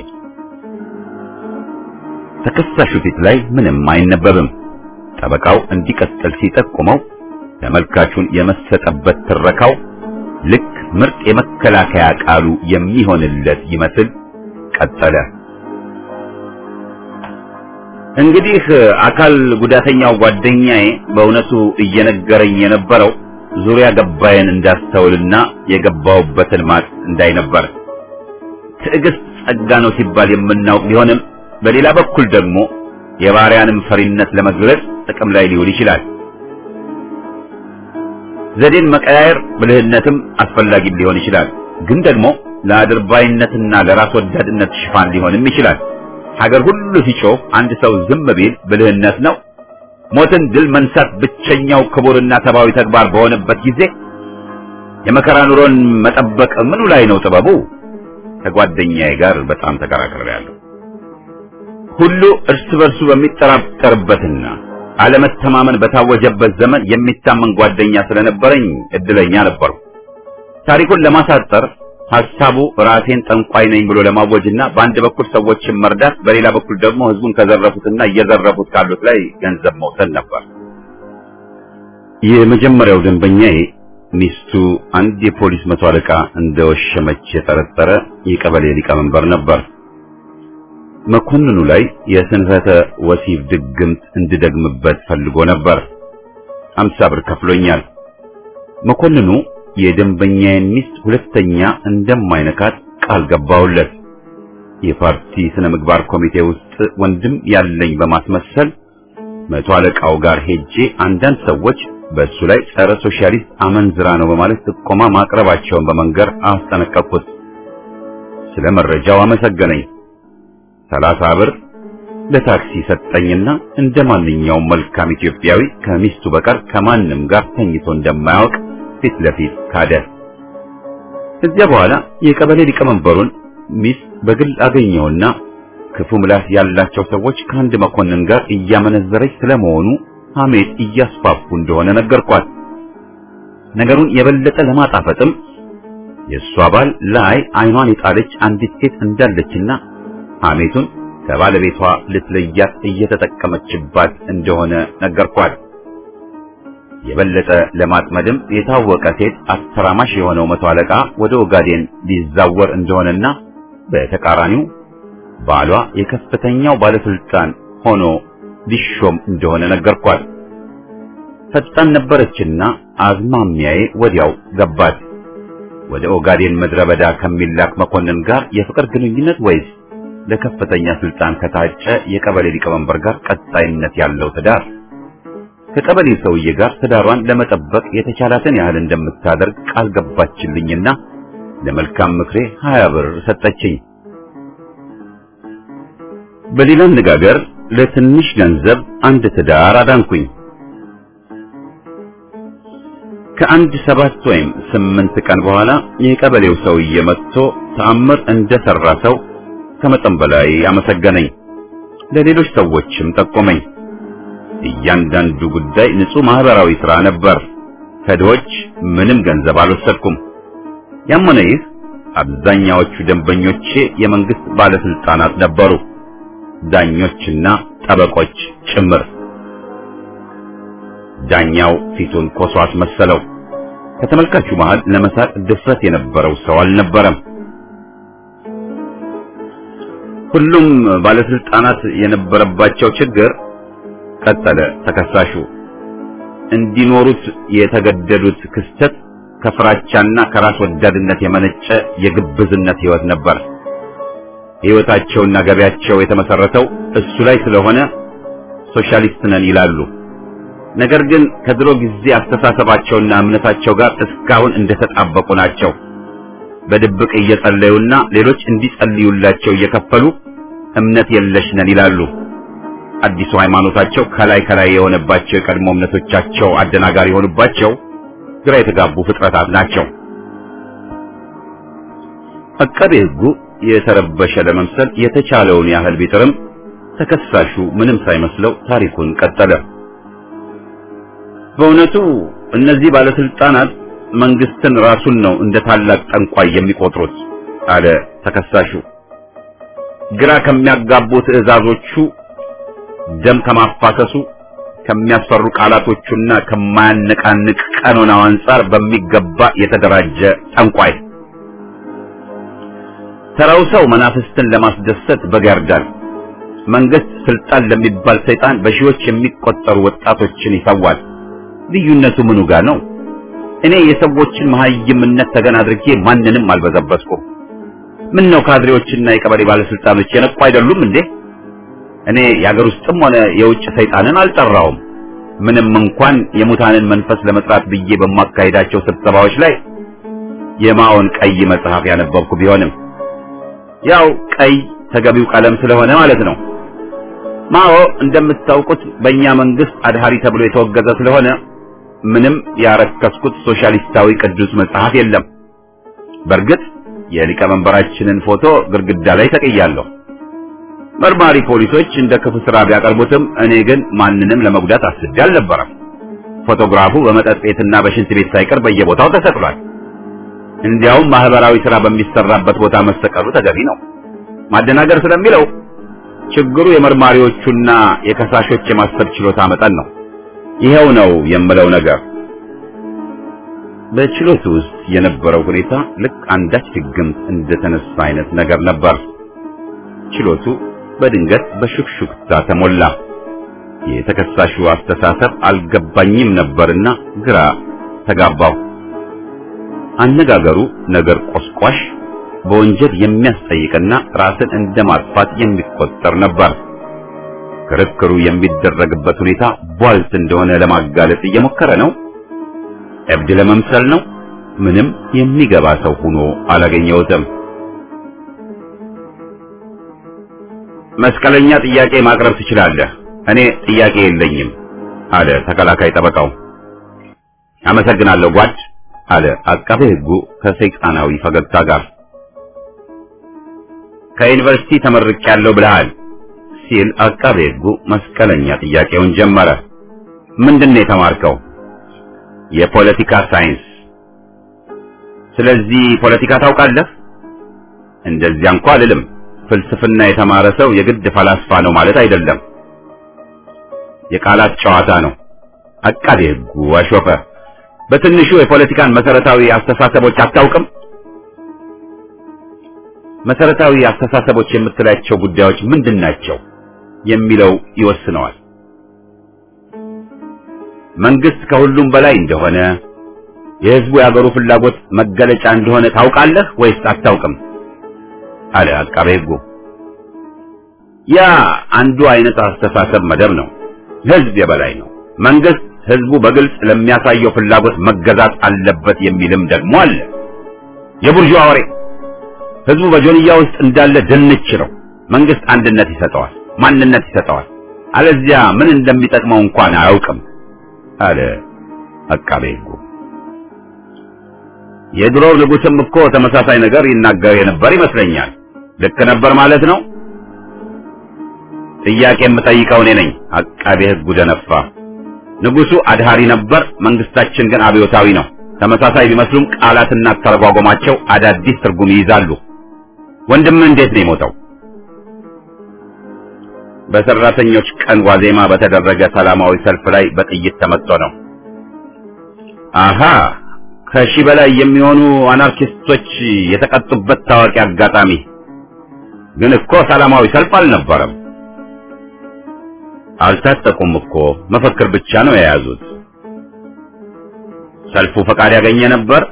ተከሳሹ ፊት ላይ ምንም አይነበብም። ጠበቃው እንዲቀጥል ሲጠቁመው ተመልካቹን የመሰጠበት ትረካው ልክ ምርጥ የመከላከያ ቃሉ የሚሆንለት ይመስል ቀጠለ። እንግዲህ አካል ጉዳተኛው ጓደኛዬ በእውነቱ እየነገረኝ የነበረው ዙሪያ ገባዬን እንዳስተውልና የገባውበትን ማጥ እንዳይነበር። ትዕግስት ጸጋ ነው ሲባል የምናውቅ ቢሆንም በሌላ በኩል ደግሞ የባሪያንም ፈሪነት ለመግለጽ ጥቅም ላይ ሊውል ይችላል። ዘዴን መቀያየር ብልህነትም አስፈላጊ ሊሆን ይችላል። ግን ደግሞ ለአድርባይነትና ለራስ ወዳድነት ሽፋን ሊሆንም ይችላል። ሀገር ሁሉ ሲጮህ አንድ ሰው ዝም ቢል ብልህነት ነው። ሞትን ድል መንሳት ብቸኛው ክቡርና ሰብአዊ ተግባር በሆነበት ጊዜ የመከራ ኑሮን መጠበቅ ምኑ ላይ ነው ጥበቡ? ከጓደኛዬ ጋር በጣም ተከራክሬያለሁ። ሁሉ እርስ በርሱ በሚጠራጠርበትና አለመተማመን በታወጀበት ዘመን የሚታመን ጓደኛ ስለነበረኝ እድለኛ ነበርኩ። ታሪኩን ለማሳጠር ሐሳቡ ራሴን ጠንቋይ ነኝ ብሎ ለማወጅና በአንድ በኩል ሰዎችን መርዳት፣ በሌላ በኩል ደግሞ ህዝቡን ከዘረፉትና እየዘረፉት ካሉት ላይ ገንዘብ መውሰድ ነበር። የመጀመሪያው ደንበኛዬ ሚስቱ አንድ የፖሊስ መቶ አለቃ እንደወሸመች የጠረጠረ የቀበሌ ሊቀመንበር ነበር። መኮንኑ ላይ የስንፈተ ወሲብ ድግምት እንድደግምበት ፈልጎ ነበር። 50 ብር ከፍሎኛል። መኮንኑ የደንበኛዬን ሚስት ሁለተኛ እንደማይነካት ቃል ገባውለት። የፓርቲ ስነ ምግባር ኮሚቴ ውስጥ ወንድም ያለኝ በማስመሰል መቶ አለቃው ጋር ሄጄ አንዳንድ ሰዎች በእሱ ላይ ጸረ ሶሻሊስት አመንዝራ ነው በማለት ጥቆማ ማቅረባቸውን በመንገር አስጠነቀቅኩት። ስለ መረጃው አመሰገነኝ። 30 ብር ለታክሲ ሰጠኝና እንደማንኛውም መልካም ኢትዮጵያዊ ከሚስቱ በቀር ከማንም ጋር ተኝቶ እንደማያውቅ ፊት ለፊት ካደ። ከዚያ በኋላ የቀበሌ ሊቀመንበሩን ሚስት በግል አገኘውና ክፉ ምላስ ያላቸው ሰዎች ከአንድ መኮንን ጋር እያመነዘረች ስለመሆኑ ሐሜት እያስፋፉ እንደሆነ ነገርኳት። ነገሩን የበለጠ ለማጣፈጥም የእሷ ባል ላይ አይኗን የጣለች አንዲት ሴት እንዳለችና ሐሜቱን ከባለቤቷ ልትለያት እየተጠቀመችባት እንደሆነ ነገርኳት። የበለጠ ለማጥመድም የታወቀ ሴት አስተራማሽ የሆነው መቶ አለቃ ወደ ኦጋዴን ሊዛወር እንደሆነና በተቃራኒው ባሏ የከፍተኛው ባለስልጣን ሆኖ ሊሾም እንደሆነ ነገርኳት። ፈጣን ነበረችና አዝማሚያዬ ወዲያው ገባት። ወደ ኦጋዴን ምድረ በዳ ከሚላክ መኮንን ጋር የፍቅር ግንኙነት ወይስ ለከፍተኛ ስልጣን ከታጨ የቀበሌ ሊቀመንበር ጋር ቀጣይነት ያለው ትዳር? ከቀበሌ ሰውዬ ጋር ትዳሯን ለመጠበቅ የተቻላትን ያህል እንደምታደርግ ቃል ገባችልኝና ለመልካም ምክሬ 20 ብር ሰጠችኝ። በሌላ አነጋገር ለትንሽ ገንዘብ አንድ ትዳር አዳንኩኝ። ከአንድ 7 ወይም 8 ቀን በኋላ የቀበሌው ሰውዬ መጥቶ ተአምር እንደሰራ ሰው ከመጠን በላይ አመሰገነኝ። ለሌሎች ሰዎችም ጠቆመኝ። እያንዳንዱ ጉዳይ ንጹህ ማህበራዊ ሥራ ነበር። ከድሆች ምንም ገንዘብ አልወሰድኩም። ያም ሆነ ይህ አብዛኛዎቹ ደንበኞቼ የመንግስት ባለስልጣናት ነበሩ፣ ዳኞችና ጠበቆች ጭምር። ዳኛው ፊቱን ኮሶ አስመሰለው። ከተመልካቹ መሃል ለመሳቅ ድፍረት የነበረው ሰው አልነበረም። ሁሉም ባለስልጣናት የነበረባቸው ችግር፣ ቀጠለ ተከሳሹ፣ እንዲኖሩት የተገደዱት ክስተት ከፍራቻና ከራስ ወዳድነት የመነጨ የግብዝነት ህይወት ነበር። ህይወታቸውና ገበያቸው የተመሰረተው እሱ ላይ ስለሆነ ሶሻሊስት ነን ይላሉ። ነገር ግን ከድሮ ጊዜ አስተሳሰባቸውና እምነታቸው ጋር እስካሁን እንደተጣበቁ ናቸው። በድብቅ እየጸለዩና ሌሎች እንዲጸልዩላቸው እየከፈሉ እምነት የለሽ ነን ይላሉ። አዲሱ ሃይማኖታቸው ከላይ የሆነባቸው የቀድሞ እምነቶቻቸው አደናጋሪ የሆኑባቸው ግራ የተጋቡ ፍጥረታት ናቸው። አቃቤ ሕጉ የተረበሸ ለመምሰል የተቻለውን ያህል ቢጥርም ተከሳሹ ምንም ሳይመስለው ታሪኩን ቀጠለ። በእውነቱ እነዚህ ባለስልጣናት መንግስትን ራሱን ነው እንደ ታላቅ ጠንቋይ የሚቆጥሩት አለ ተከሳሹ። ግራ ከሚያጋቡ ትዕዛዞቹ፣ ደም ከማፋሰሱ፣ ከሚያስፈሩ ቃላቶቹና ከማያነቃንቅ ቀኖናው አንጻር በሚገባ የተደራጀ ጠንቋይ። ተራው ሰው መናፍስትን ለማስደሰት በግ ያርዳል። መንግስት ስልጣን ለሚባል ሰይጣን በሺዎች የሚቆጠሩ ወጣቶችን ይሰዋል። ልዩነቱ ምኑ ጋር ነው? እኔ የሰዎችን መሀይምነት ተገን አድርጌ ማንንም አልበዘበዝኩም። ምን ነው ካድሬዎችና የቀበሌ ባለስልጣኖች የነቁ አይደሉም እንዴ? እኔ የአገር ውስጥም ሆነ የውጭ ሰይጣንን አልጠራውም። ምንም እንኳን የሙታንን መንፈስ ለመጥራት ብዬ በማካሄዳቸው ስብሰባዎች ላይ የማኦን ቀይ መጽሐፍ ያነበብኩ ቢሆንም ያው ቀይ ተገቢው ቀለም ስለሆነ ማለት ነው። ማኦ እንደምታውቁት በእኛ መንግስት አድሃሪ ተብሎ የተወገዘ ስለሆነ ምንም ያረከስኩት ሶሻሊስታዊ ቅዱስ መጽሐፍ የለም። በእርግጥ የሊቀመንበራችንን ፎቶ ግድግዳ ላይ ተቀያለሁ። መርማሪ ፖሊሶች እንደ ክፉ ስራ ቢያቀርቡትም እኔ ግን ማንንም ለመጉዳት አስቤ አልነበረም። ፎቶግራፉ በመጠጥ ቤትና በሽንት ቤት ሳይቀር በየቦታው ተሰቅሏል። እንዲያውም ማህበራዊ ስራ በሚሰራበት ቦታ መሰቀሉ ተገቢ ነው። ማደናገር ስለሚለው ችግሩ የመርማሪዎቹና የከሳሾች የማሰብ ችሎታ መጠን ነው። ይሄው ነው የምለው ነገር። በችሎቱ ውስጥ የነበረው ሁኔታ ልክ አንዳች ድግምት እንደተነሳ አይነት ነገር ነበር። ችሎቱ በድንገት በሹክሹክታ ተሞላ። የተከሳሹ አስተሳሰብ አልገባኝም ነበርና ግራ ተጋባው። አነጋገሩ ነገር ቆስቋሽ፣ በወንጀል የሚያስጠይቅና ራስን እንደማጥፋት የሚቆጠር ነበር። ክርክሩ የሚደረግበት ሁኔታ ቧልት እንደሆነ ለማጋለጥ እየሞከረ ነው። እብድ ለመምሰል ነው። ምንም የሚገባ ሰው ሆኖ አላገኘሁትም። መስቀለኛ ጥያቄ ማቅረብ ትችላለህ፣ እኔ ጥያቄ የለኝም አለ ተከላካይ ጠበቃው። አመሰግናለሁ ጓድ አለ አቃቤ ሕጉ ከሰይጣናዊ ፈገግታ ጋር። ከዩኒቨርሲቲ ተመርቄያለሁ ብለሃል ሲል አቃቤ ሕጉ መስቀለኛ ጥያቄውን ጀመረ። ምንድነው የተማርከው? የፖለቲካ ሳይንስ። ስለዚህ ፖለቲካ ታውቃለህ? እንደዚያ እንኳን አልልም። ፍልስፍና የተማረ ሰው የግድ ፈላስፋ ነው ማለት አይደለም። የቃላት ጨዋታ ነው። አቃቤ ሕጉ አሾፈ። በትንሹ የፖለቲካን መሰረታዊ አስተሳሰቦች አታውቅም? መሰረታዊ አስተሳሰቦች የምትላቸው ጉዳዮች ምንድናቸው የሚለው ይወስነዋል። መንግስት ከሁሉም በላይ እንደሆነ፣ የህዝቡ የአገሩ ፍላጎት መገለጫ እንደሆነ ታውቃለህ ወይስ አታውቅም? አለ አቃቤ ሕጉ። ያ አንዱ አይነት አስተሳሰብ መደብ ነው። ህዝብ የበላይ ነው። መንግስት ህዝቡ በግልጽ ለሚያሳየው ፍላጎት መገዛት አለበት የሚልም ደግሞ አለ። የቡርዥዋ ወሬ። ህዝቡ በጆንያ ውስጥ እንዳለ ድንች ነው። መንግስት አንድነት ይሰጠዋል፣ ማንነት ይሰጠዋል። አለዚያ ምን እንደሚጠቅመው እንኳን አያውቅም አለ አቃቤ ሕጉ። የድሮው ንጉስም እኮ ተመሳሳይ ነገር ይናገር የነበር ይመስለኛል። ልክ ነበር ማለት ነው? ጥያቄ የምጠይቀው እኔ ነኝ። አቃቤ ሕጉ ደነፋ። ንጉሱ አድሃሪ ነበር፣ መንግስታችን ግን አብዮታዊ ነው። ተመሳሳይ ቢመስሉም ቃላትና ተረጓጓማቸው አዳዲስ ትርጉም ይይዛሉ። ወንድምህ እንዴት ነው የሞተው? በሰራተኞች ቀን ዋዜማ በተደረገ ሰላማዊ ሰልፍ ላይ በጥይት ተመትቶ ነው። አሃ፣ ከሺህ በላይ የሚሆኑ አናርኪስቶች የተቀጡበት ታዋቂ አጋጣሚ። ግን እኮ ሰላማዊ ሰልፍ አልነበረም። አልታጠቁም እኮ፣ መፈክር ብቻ ነው የያዙት። ሰልፉ ፈቃድ ያገኘ ነበር?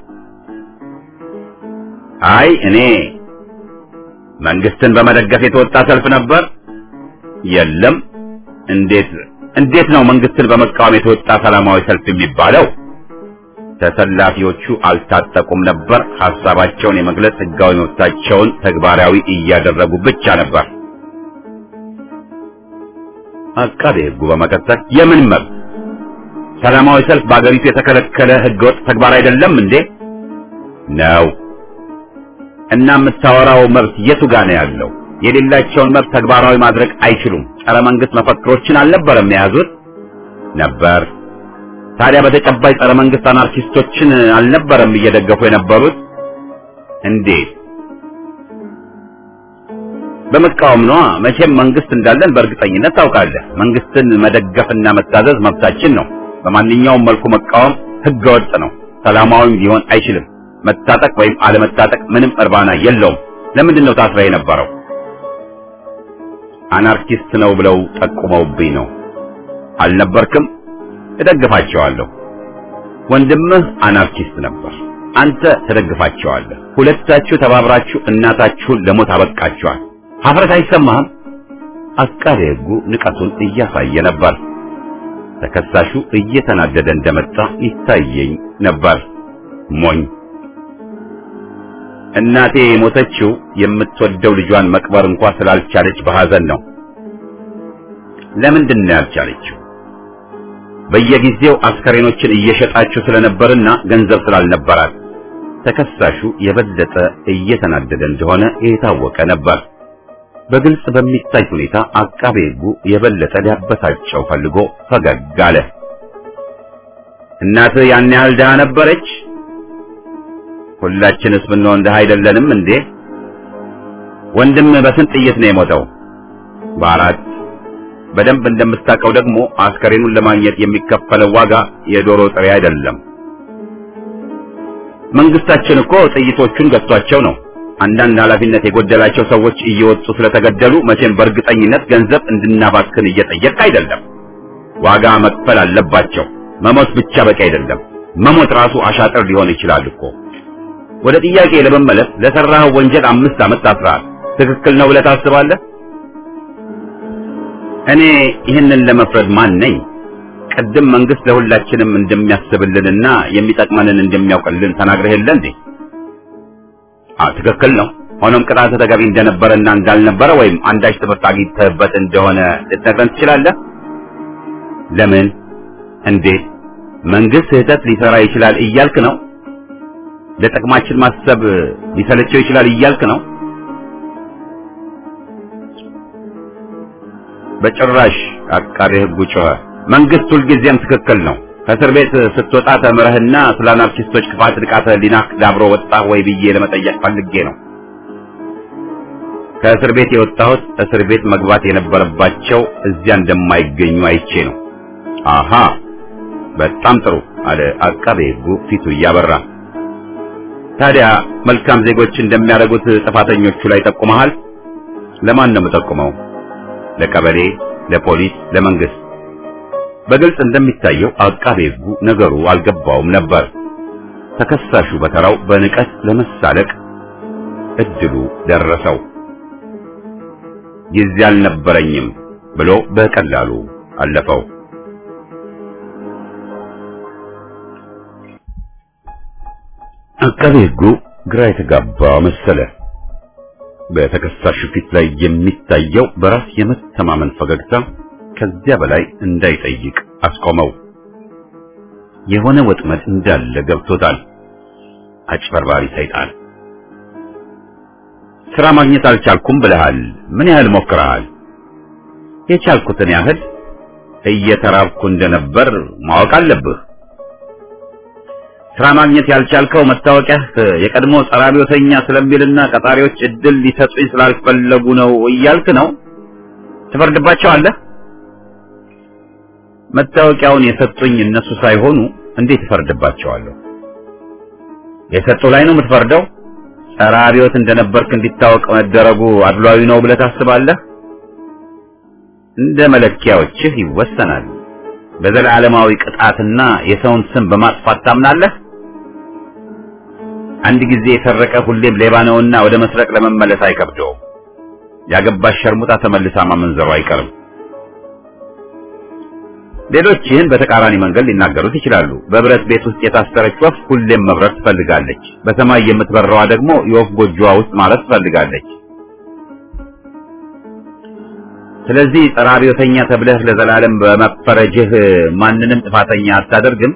አይ እኔ መንግስትን በመደገፍ የተወጣ ሰልፍ ነበር? የለም። እንዴት ነው መንግስትን በመቃወም የተወጣ ሰላማዊ ሰልፍ የሚባለው? ተሰላፊዎቹ አልታጠቁም ነበር። ሐሳባቸውን የመግለጽ ህጋዊ መብታቸውን ተግባራዊ እያደረጉ ብቻ ነበር። አቃቤ ሕጉ በመቀጠል የምን መብት? ሰላማዊ ሰልፍ በአገሪቱ የተከለከለ ህገወጥ ተግባር አይደለም እንዴ? ነው። እና የምታወራው መብት የቱ ጋር ነው ያለው? የሌላቸውን መብት ተግባራዊ ማድረግ አይችሉም። ጸረ መንግስት መፈክሮችን አልነበረም የያዙት? ነበር። ታዲያ በተጨባጭ ጸረ መንግስት አናርኪስቶችን አልነበረም እየደገፉ የነበሩት? እንዴት? በመቃወም ነው። መቼም መንግስት እንዳለን በእርግጠኝነት ታውቃለህ። መንግስትን መደገፍና መታዘዝ መብታችን ነው። በማንኛውም መልኩ መቃወም ህገወጥ ነው። ሰላማዊም ሊሆን አይችልም። መታጠቅ ወይም አለመታጠቅ ምንም እርባና የለውም። ለምንድን ነው ታስራ የነበረው? አናርኪስት ነው ብለው ጠቁመውብኝ ነው። አልነበርክም? እደግፋቸዋለሁ። ወንድምህ አናርኪስት ነበር፣ አንተ ተደግፋቸዋለህ። ሁለታችሁ ተባብራችሁ እናታችሁን ለሞት አበቃችኋል። ሀፍረት አይሰማህም? አቃቤ ሕጉ ንቀቱን እያሳየ ነበር። ተከሳሹ እየተናደደ እንደመጣ ይታየኝ ነበር። ሞኝ። እናቴ የሞተችው የምትወደው ልጇን መቅበር እንኳን ስላልቻለች በሐዘን ነው። ለምንድን ነው ያልቻለችው? በየጊዜው አስከሬኖችን እየሸጣችሁ ስለነበርና ገንዘብ ስላልነበራት። ተከሳሹ የበለጠ እየተናደደ እንደሆነ የታወቀ ነበር። በግልጽ በሚታይ ሁኔታ አቃቤ ሕጉ የበለጠ ሊያበሳጨው ፈልጎ ፈገግ አለ። እናትህ ያን ያህል ድሃ ነበረች? ሁላችንስ ብንሆን ድሃ አይደለንም እንዴ? ወንድምህ በስንት ጥይት ነው የሞተው? በአራት። በደንብ እንደምታውቀው ደግሞ አስከሬኑን ለማግኘት የሚከፈለው ዋጋ የዶሮ ጥሬ አይደለም። መንግስታችን እኮ ጥይቶቹን ገዝቷቸው ነው። አንዳንድ ኃላፊነት የጎደላቸው ሰዎች እየወጡ ስለተገደሉ መቼም በእርግጠኝነት ገንዘብ እንድናባክን እየጠየቅ አይደለም። ዋጋ መክፈል አለባቸው። መሞት ብቻ በቂ አይደለም። መሞት ራሱ አሻጥር ሊሆን ይችላል እኮ። ወደ ጥያቄ ለመመለስ ለሰራኸው ወንጀል 5 ዓመት ታስረሃል። ትክክል ነው ብለህ ታስባለህ? እኔ ይህንን ለመፍረድ ማን ነኝ? ቀደም መንግስት ለሁላችንም እንደሚያስብልንና የሚጠቅመንን እንደሚያውቅልን ተናግረህ የለ እንዴ? ትክክል ነው። ሆኖም ቅጣት ተገቢ እንደነበረና እንዳልነበረ ወይም አንዳች ትምህርት አግኝተህበት እንደሆነ ልትነግረን ትችላለህ? ለምን? እንዴት? መንግስት ስህተት ሊሰራ ይችላል እያልክ ነው? ለጥቅማችን ማሰብ ሊሰለቸው ይችላል እያልክ ነው? በጭራሽ። አቃቤ ሕጉ ጮኸ። መንግስት ሁልጊዜም ትክክል ነው። ከእስር ቤት ስትወጣ ተምረህና ስለ አናርኪስቶች ክፋት ንቃተ ህሊናህ ዳብሮ ወጣህ ወይ ብዬ ለመጠየቅ ፈልጌ ነው። ከእስር ቤት የወጣሁት እስር ቤት መግባት የነበረባቸው እዚያ እንደማይገኙ አይቼ ነው። አሃ፣ በጣም ጥሩ አለ አቃቤ ሕጉ ፊቱ እያበራ። ታዲያ መልካም ዜጎች እንደሚያደርጉት ጥፋተኞቹ ላይ ጠቁመሃል? ለማን ነው የምጠቁመው? ለቀበሌ፣ ለፖሊስ፣ ለመንግስት? በግልጽ እንደሚታየው አቃቤ ሕጉ ነገሩ አልገባውም ነበር። ተከሳሹ በተራው በንቀት ለመሳለቅ እድሉ ደረሰው። ጊዜ አልነበረኝም ብሎ በቀላሉ አለፈው። አቃቤ ሕጉ ግራ የተጋባ መሰለ። በተከሳሹ ፊት ላይ የሚታየው በራስ የመተማመን ፈገግታ ከዚያ በላይ እንዳይጠይቅ አስቆመው። የሆነ ወጥመድ እንዳለ ገብቶታል። አጭበርባሪ ሰይጣን። ስራ ማግኘት አልቻልኩም ብለሃል። ምን ያህል ሞክረሃል? የቻልኩትን ያህል። እየተራብኩ እንደነበር ማወቅ አለብህ። ስራ ማግኘት ያልቻልከው መታወቂያህ የቀድሞ ጸረ አብዮተኛ ስለሚልና ቀጣሪዎች እድል ሊሰጡኝ ስላልፈለጉ ነው እያልክ ነው? ትፈርድባቸዋለህ? መታወቂያውን የሰጡኝ እነሱ ሳይሆኑ እንዴት እፈርድባቸዋለሁ? የሰጡ ላይ ነው የምትፈርደው? ጸረ አብዮት እንደነበርክ እንዲታወቅ መደረጉ አድሏዊ ነው ብለህ ታስባለህ? እንደ መለኪያዎችህ ይወሰናል። በዘላለማዊ ቅጣትና የሰውን ስም በማጥፋት ታምናለህ? አንድ ጊዜ የሰረቀ ሁሌም ሌባ ነውና ወደ መስረቅ ለመመለስ አይከብደውም። ያገባሽ ሸርሙጣ ተመልሳ ማመንዘሩ አይቀርም። ሌሎች ይህን በተቃራኒ መንገድ ሊናገሩት ይችላሉ። በብረት ቤት ውስጥ የታሰረች ወፍ ሁሌም መብረር ትፈልጋለች። በሰማይ የምትበረዋ ደግሞ የወፍ ጎጆዋ ውስጥ ማለት ትፈልጋለች። ስለዚህ ጸረ አብዮተኛ ተብለህ ለዘላለም በመፈረጅህ ማንንም ጥፋተኛ አታደርግም።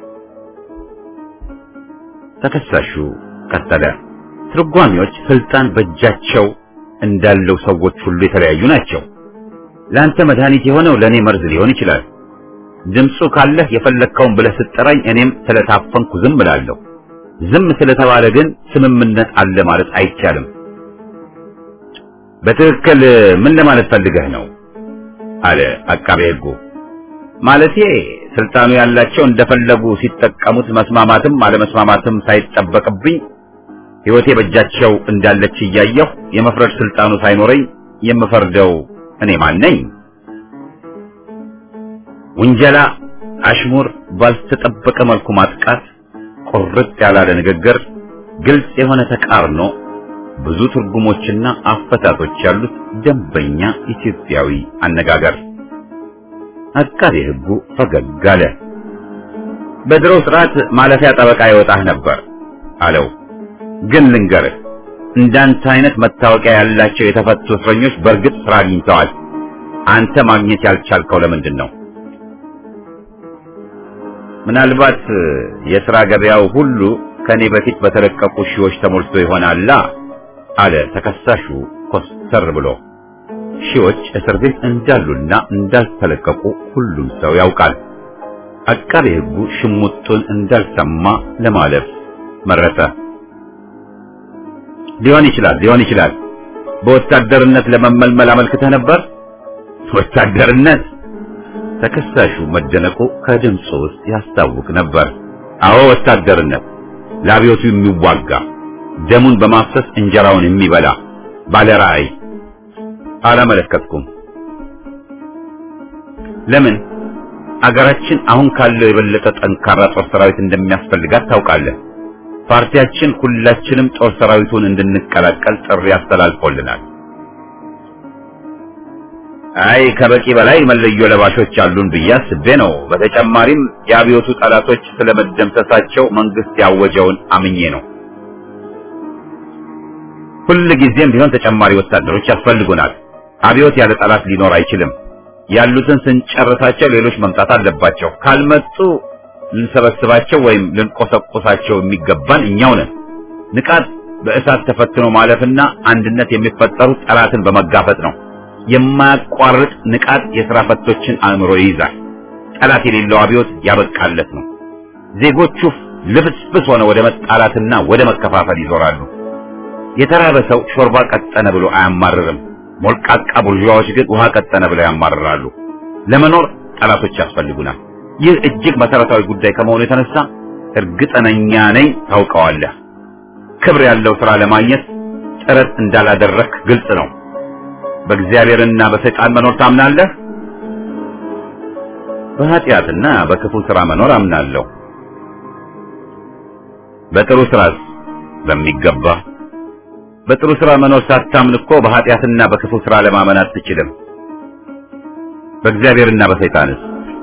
ተከሳሹ ቀጠለ። ትርጓሚዎች ስልጣን በእጃቸው እንዳለው ሰዎች ሁሉ የተለያዩ ናቸው። ለአንተ መድኃኒት የሆነው ለኔ መርዝ ሊሆን ይችላል። ድምፁ ካለህ የፈለግከውን ብለህ ስትጠራኝ እኔም ስለታፈንኩ ዝም እላለሁ። ዝም ስለተባለ ግን ስምምነት አለ ማለት አይቻልም። በትክክል ምን ለማለት ፈልገህ ነው? አለ አቃቤ ሕጉ። ማለቴ ስልጣኑ ያላቸው እንደፈለጉ ሲጠቀሙት መስማማትም አለመስማማትም ሳይጠበቅብኝ ሕይወቴ በእጃቸው እንዳለች እያየሁ የመፍረድ ስልጣኑ ሳይኖረኝ የምፈርደው እኔ ማን ነኝ? ውንጀላ፣ አሽሙር፣ ባልተጠበቀ መልኩ ማጥቃት፣ ቁርጥ ያላለ ንግግር፣ ግልጽ የሆነ ተቃርኖ፣ ብዙ ትርጉሞችና አፈታቶች ያሉት ደንበኛ ኢትዮጵያዊ አነጋገር። አቃቤ ሕጉ ፈገግ አለ። በድሮ ስርዓት ማለፊያ ጠበቃ ይወጣህ ነበር አለው። ግን ልንገርህ፣ እንዳንተ አይነት መታወቂያ ያላቸው የተፈቱ እስረኞች በእርግጥ ስራ አግኝተዋል። አንተ ማግኘት ያልቻልከው ለምንድን ነው? ምናልባት የሥራ ገበያው ሁሉ ከኔ በፊት በተለቀቁ ሺዎች ተሞልቶ ይሆናል አለ ተከሳሹ ኮስተር ብሎ። ሺዎች እስር ቤት እንዳሉና እንዳልተለቀቁ ሁሉም ሰው ያውቃል። አቃቤ ሕጉ ሽሙጡን እንዳልሰማ ለማለፍ መረጠ። ሊሆን ይችላል። በወታደርነት ለመመልመል አመልክተህ ነበር? ወታደርነት? ተከሳሹ መደነቁ ከድምፁ ውስጥ ያስታውቅ ነበር። አዎ ወታደርነት፣ ለአብዮቱ የሚዋጋ ደሙን በማፍሰስ እንጀራውን የሚበላ ባለራዕይ አላመለከትኩም። ለምን? አገራችን አሁን ካለው የበለጠ ጠንካራ ጦር ሰራዊት እንደሚያስፈልጋት ታውቃለህ። ፓርቲያችን ሁላችንም ጦር ሰራዊቱን እንድንቀላቀል ጥሪ አስተላልፎልናል። አይ ከበቂ በላይ መለዮ ለባሾች አሉን ብዬ አስቤ ነው። በተጨማሪም የአብዮቱ ጠላቶች ስለመደምሰሳቸው መንግስት ያወጀውን አምኜ ነው። ሁልጊዜም ቢሆን ተጨማሪ ወታደሮች ያስፈልጉናል። አብዮት ያለ ጠላት ሊኖር አይችልም። ያሉትን ስንጨርሳቸው ሌሎች መምጣት አለባቸው። ካልመጡ ልንሰበስባቸው ወይም ልንቆሰቁሳቸው የሚገባን እኛው ነን። ንቃት በእሳት ተፈትኖ ማለፍና አንድነት የሚፈጠሩት ጠላትን በመጋፈጥ ነው። የማያቋርጥ ንቃት የሥራ ፈቶችን አእምሮ ይይዛል። ጠላት የሌለው አብዮት ያበቃለት ነው። ዜጎቹ ልብስብስ ሆነ ወደ መጣላትና ወደ መከፋፈል ይዞራሉ። የተራበ ሰው ሾርባ ቀጠነ ብሎ አያማርርም። ሞልቃቃ ቡርዣዎች ግን ውሃ ቀጠነ ብለው ያማርራሉ። ለመኖር ጠላቶች ያስፈልጉናል። ይህ እጅግ መሰረታዊ ጉዳይ ከመሆኑ የተነሳ እርግጠኛ ነኝ ታውቀዋለህ። ክብር ያለው ሥራ ለማግኘት ጥረት እንዳላደረክ ግልጽ ነው። በእግዚአብሔርና በሰይጣን መኖር ታምናለህ? በኃጢአትና በክፉ ሥራ መኖር አምናለሁ። በጥሩ ሥራስ? በሚገባ። በጥሩ ሥራ መኖር ሳታምን እኮ በኃጢአትና በክፉ ሥራ ለማመን አትችልም። በእግዚአብሔርና በሰይጣንስ?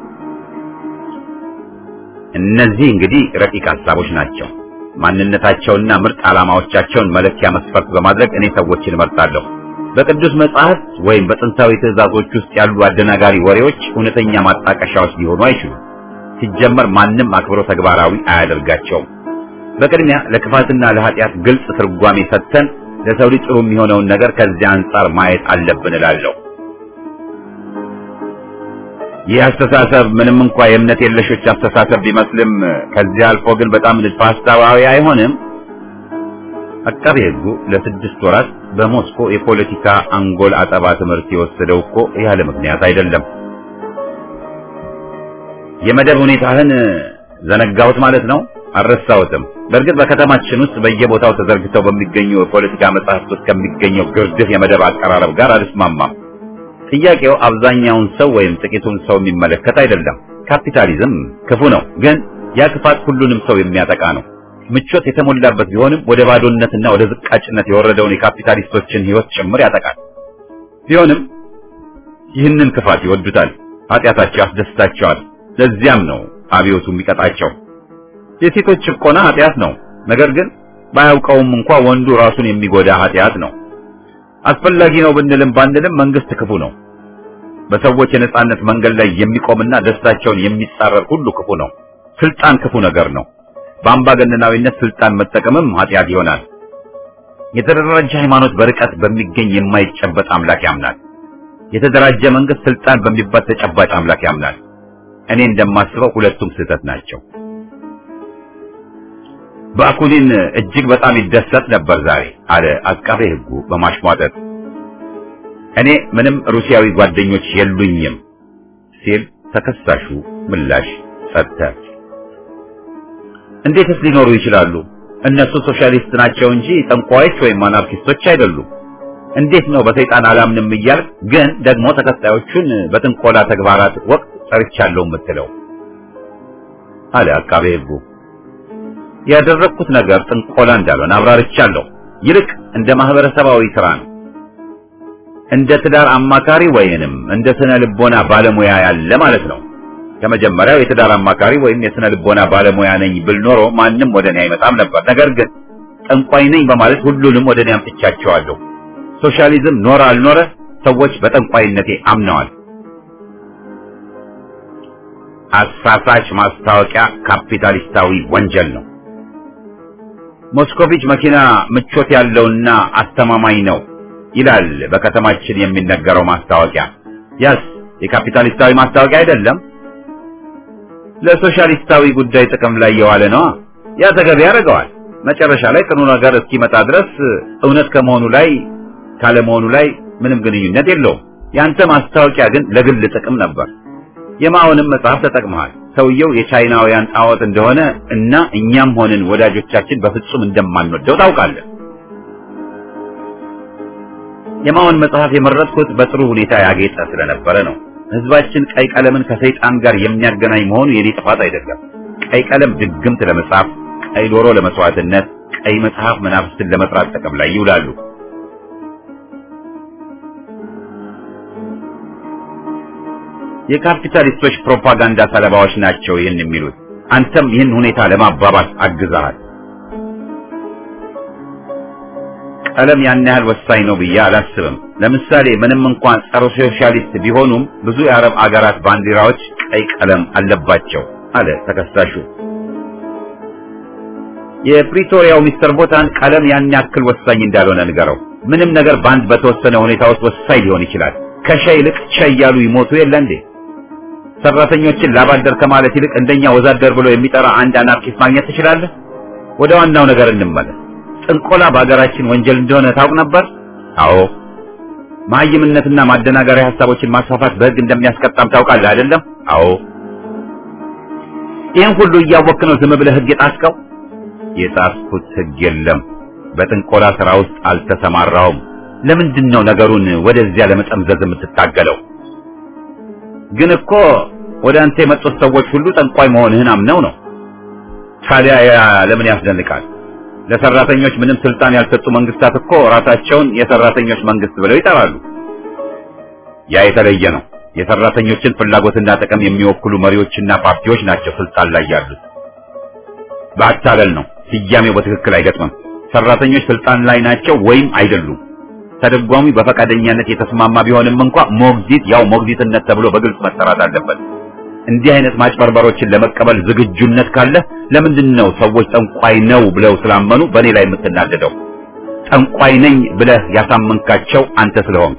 እነዚህ እንግዲህ ረቂቅ ሐሳቦች ናቸው። ማንነታቸውና ምርጥ ዓላማዎቻቸውን መለኪያ መስፈርት በማድረግ እኔ ሰዎችን እመርጣለሁ። በቅዱስ መጽሐፍት ወይም በጥንታዊ ትእዛዞች ውስጥ ያሉ አደናጋሪ ወሬዎች እውነተኛ ማጣቀሻዎች ሊሆኑ አይችሉም። ሲጀመር ማንም አክብሮ ተግባራዊ አያደርጋቸውም። በቅድሚያ ለክፋትና ለኃጢአት ግልጽ ትርጓሜ ሰጥተን ለሰው ልጅ ጥሩ የሚሆነውን ነገር ከዚያ አንጻር ማየት አለብን እላለሁ። ይህ አስተሳሰብ ምንም እንኳ የእምነት የለሾች አስተሳሰብ ቢመስልም ከዚያ አልፎ ግን በጣም ንድፈ ሐሳባዊ አይሆንም? አቃቤ ሕጉ ለ6 ወራት በሞስኮ የፖለቲካ አንጎል አጠባ ትምህርት የወሰደው እኮ ያለ ምክንያት አይደለም። የመደብ ሁኔታህን ዘነጋሁት ማለት ነው? አልረሳሁትም። በእርግጥ በከተማችን ውስጥ በየቦታው ተዘርግተው በሚገኙ የፖለቲካ መጻሕፍት ውስጥ ከሚገኘው ግርድፍ የመደብ አቀራረብ ጋር አልስማማም። ጥያቄው አብዛኛውን ሰው ወይም ጥቂቱን ሰው የሚመለከት አይደለም። ካፒታሊዝም ክፉ ነው፣ ግን ያ ክፋት ሁሉንም ሰው የሚያጠቃ ነው። ምቾት የተሞላበት ቢሆንም ወደ ባዶነትና ወደ ዝቃጭነት የወረደውን የካፒታሊስቶችን ሕይወት ጭምር ያጠቃል። ቢሆንም ይህንን ክፋት ይወዱታል፣ ኃጢአታቸው ያስደስታቸዋል። ለዚያም ነው አብዮቱ የሚቀጣቸው። የሴቶች ጭቆና ኃጢአት ነው፣ ነገር ግን ባያውቀውም እንኳ ወንዱ ራሱን የሚጎዳ ኃጢአት ነው። አስፈላጊ ነው ብንልም ባንልም መንግስት ክፉ ነው። በሰዎች የነጻነት መንገድ ላይ የሚቆምና ደስታቸውን የሚጻረር ሁሉ ክፉ ነው። ስልጣን ክፉ ነገር ነው። በአምባገነናዊነት ስልጣን መጠቀምም ኃጢአት ይሆናል። የተደራጀ ሃይማኖት በርቀት በሚገኝ የማይጨበጥ አምላክ ያምናል። የተደራጀ መንግስት ስልጣን በሚባል ተጨባጭ አምላክ ያምናል። እኔ እንደማስበው ሁለቱም ስህተት ናቸው። ባኩሊን እጅግ በጣም ይደሰት ነበር ዛሬ አለ አቃቤ ሕጉ በማሽሟጠጥ። እኔ ምንም ሩሲያዊ ጓደኞች የሉኝም ሲል ተከሳሹ ምላሽ ሰጠ። እንዴትስ ሊኖሩ ይችላሉ? እነሱ ሶሻሊስት ናቸው እንጂ ጠንቋዮች ወይም አናርኪስቶች አይደሉም። እንዴት ነው በሰይጣን አላምንም እያልክ ግን ደግሞ ተከታዮቹን በጥንቆላ ተግባራት ወቅት ሰርቻለሁ የምትለው? አለ አቃቤ ሕጉ። ያደረኩት ነገር ጥንቆላ እንዳልሆነ አብራርቻለሁ። ይልቅ እንደ ማህበረሰባዊ ሥራ ነው። እንደ ትዳር አማካሪ ወይንም እንደ ስነ ልቦና ባለሙያ ያለ ማለት ነው። ከመጀመሪያው የትዳር አማካሪ ወይም የስነ ልቦና ባለሙያ ነኝ ብል ኖሮ ማንም ወደኔ አይመጣም ነበር። ነገር ግን ጠንቋይ ነኝ በማለት ሁሉንም ወደኔ አምጥቻቸዋለሁ። ሶሻሊዝም ኖረ አልኖረ ሰዎች በጠንቋይነቴ አምነዋል። አሳሳች ማስታወቂያ ካፒታሊስታዊ ወንጀል ነው። ሞስኮቪች መኪና ምቾት ያለውና አስተማማኝ ነው ይላል በከተማችን የሚነገረው ማስታወቂያ። ያስ የካፒታሊስታዊ ማስታወቂያ አይደለም? ለሶሻሊስታዊ ጉዳይ ጥቅም ላይ የዋለ ነው። ያ ተገቢ ያደርገዋል። መጨረሻ ላይ ጥሩ ነገር እስኪመጣ ድረስ እውነት ከመሆኑ ላይ ካለመሆኑ ላይ ምንም ግንኙነት የለውም። ያንተ ማስታወቂያ ግን ለግል ጥቅም ነበር። የማውንም መጽሐፍ ተጠቅመሃል። ሰውየው የቻይናውያን ጣዖት እንደሆነ እና እኛም ሆንን ወዳጆቻችን በፍጹም እንደማንወደው ታውቃለህ። የማውን መጽሐፍ የመረጥኩት በጥሩ ሁኔታ ያጌጠ ስለነበረ ነው። ህዝባችን ቀይ ቀለምን ከሰይጣን ጋር የሚያገናኝ መሆኑ የኔ ጥፋት አይደለም። ቀይ ቀለም ድግምት ለመጻፍ፣ ቀይ ዶሮ ለመስዋዕትነት፣ ቀይ መጽሐፍ መናፍስትን ለመጥራት ጥቅም ላይ ይውላሉ። የካፒታሊስቶች ፕሮፓጋንዳ ሰለባዎች ናቸው ይህን የሚሉት። አንተም ይህን ሁኔታ ለማባባስ አግዛሃል። ቀለም ያን ያህል ወሳኝ ነው ብዬ አላስብም። ለምሳሌ ምንም እንኳን ጸረ ሶሻሊስት ቢሆኑም ብዙ የአረብ አገራት ባንዲራዎች ቀይ ቀለም አለባቸው አለ ተከሳሹ። የፕሪቶሪያው ሚስተር ቦታን ቀለም ያን ያክል ወሳኝ እንዳልሆነ ንገረው። ምንም ነገር ባንድ በተወሰነ ሁኔታ ውስጥ ወሳኝ ሊሆን ይችላል። ከሸይ ይልቅ ሸይ ያሉ ይሞቱ የለ እንዴ? ሰራተኞችን ላባደር ከማለት ይልቅ እንደኛ ወዛደር ብሎ የሚጠራ አንድ አናርኪስት ማግኘት ትችላለህ። ወደ ዋናው ነገር እንመለስ። ጥንቆላ በአገራችን ወንጀል እንደሆነ ታውቅ ነበር? አዎ። ማይምነትና ማደናገሪያ ሐሳቦችን ማስፋፋት በሕግ እንደሚያስቀጣም ታውቃለህ አይደለም? አዎ። ይህን ሁሉ እያወቅህ ነው ዝም ብለህ ሕግ የጣስከው? የጣስኩት ሕግ የለም። በጥንቆላ ሥራ ውስጥ አልተሰማራሁም። ለምንድን ነው ነገሩን ወደዚያ ለመጠምዘዝ የምትታገለው? ግን እኮ ወደ አንተ የመጡት ሰዎች ሁሉ ጠንቋይ መሆንህን አምነው ነው። ታዲያ ለምን ያስደንቃል? ለሰራተኞች ምንም ስልጣን ያልሰጡ መንግስታት እኮ ራሳቸውን የሰራተኞች መንግስት ብለው ይጠራሉ። ያ የተለየ ነው። የሰራተኞችን ፍላጎትና ጥቅም የሚወክሉ መሪዎችና ፓርቲዎች ናቸው ስልጣን ላይ ያሉት። በአታለል ነው። ስያሜው በትክክል አይገጥምም። ሰራተኞች ስልጣን ላይ ናቸው ወይም አይደሉም። ተደጓሚ በፈቃደኛነት የተስማማ ቢሆንም እንኳን ሞግዚት ያው ሞግዚትነት ተብሎ በግልጽ መጠራት አለበት። እንዲህ አይነት ማጭበርበሮችን ለመቀበል ዝግጁነት ካለ ለምንድን ነው ሰዎች ጠንቋይ ነው ብለው ስላመኑ በእኔ ላይ የምትናደደው? ጠንቋይ ነኝ ብለህ ያሳመንካቸው አንተ ስለሆንክ።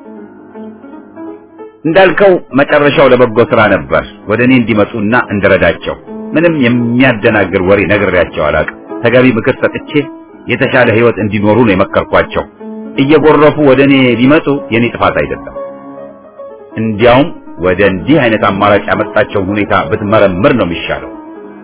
እንዳልከው መጨረሻው ለበጎ ስራ ነበር። ወደ እኔ እንዲመጡና እንድረዳቸው ምንም የሚያደናግር ወሬ ነግሬያቸው አላውቅም። ተገቢ ምክር ሰጥቼ የተሻለ ህይወት እንዲኖሩ ነው የመከርኳቸው። እየጎረፉ ወደ እኔ ሊመጡ የኔ ጥፋት አይደለም። እንዲያውም ወደ እንዲህ አይነት አማራጭ ያመጣቸው ሁኔታ ብትመረምር ነው የሚሻለው።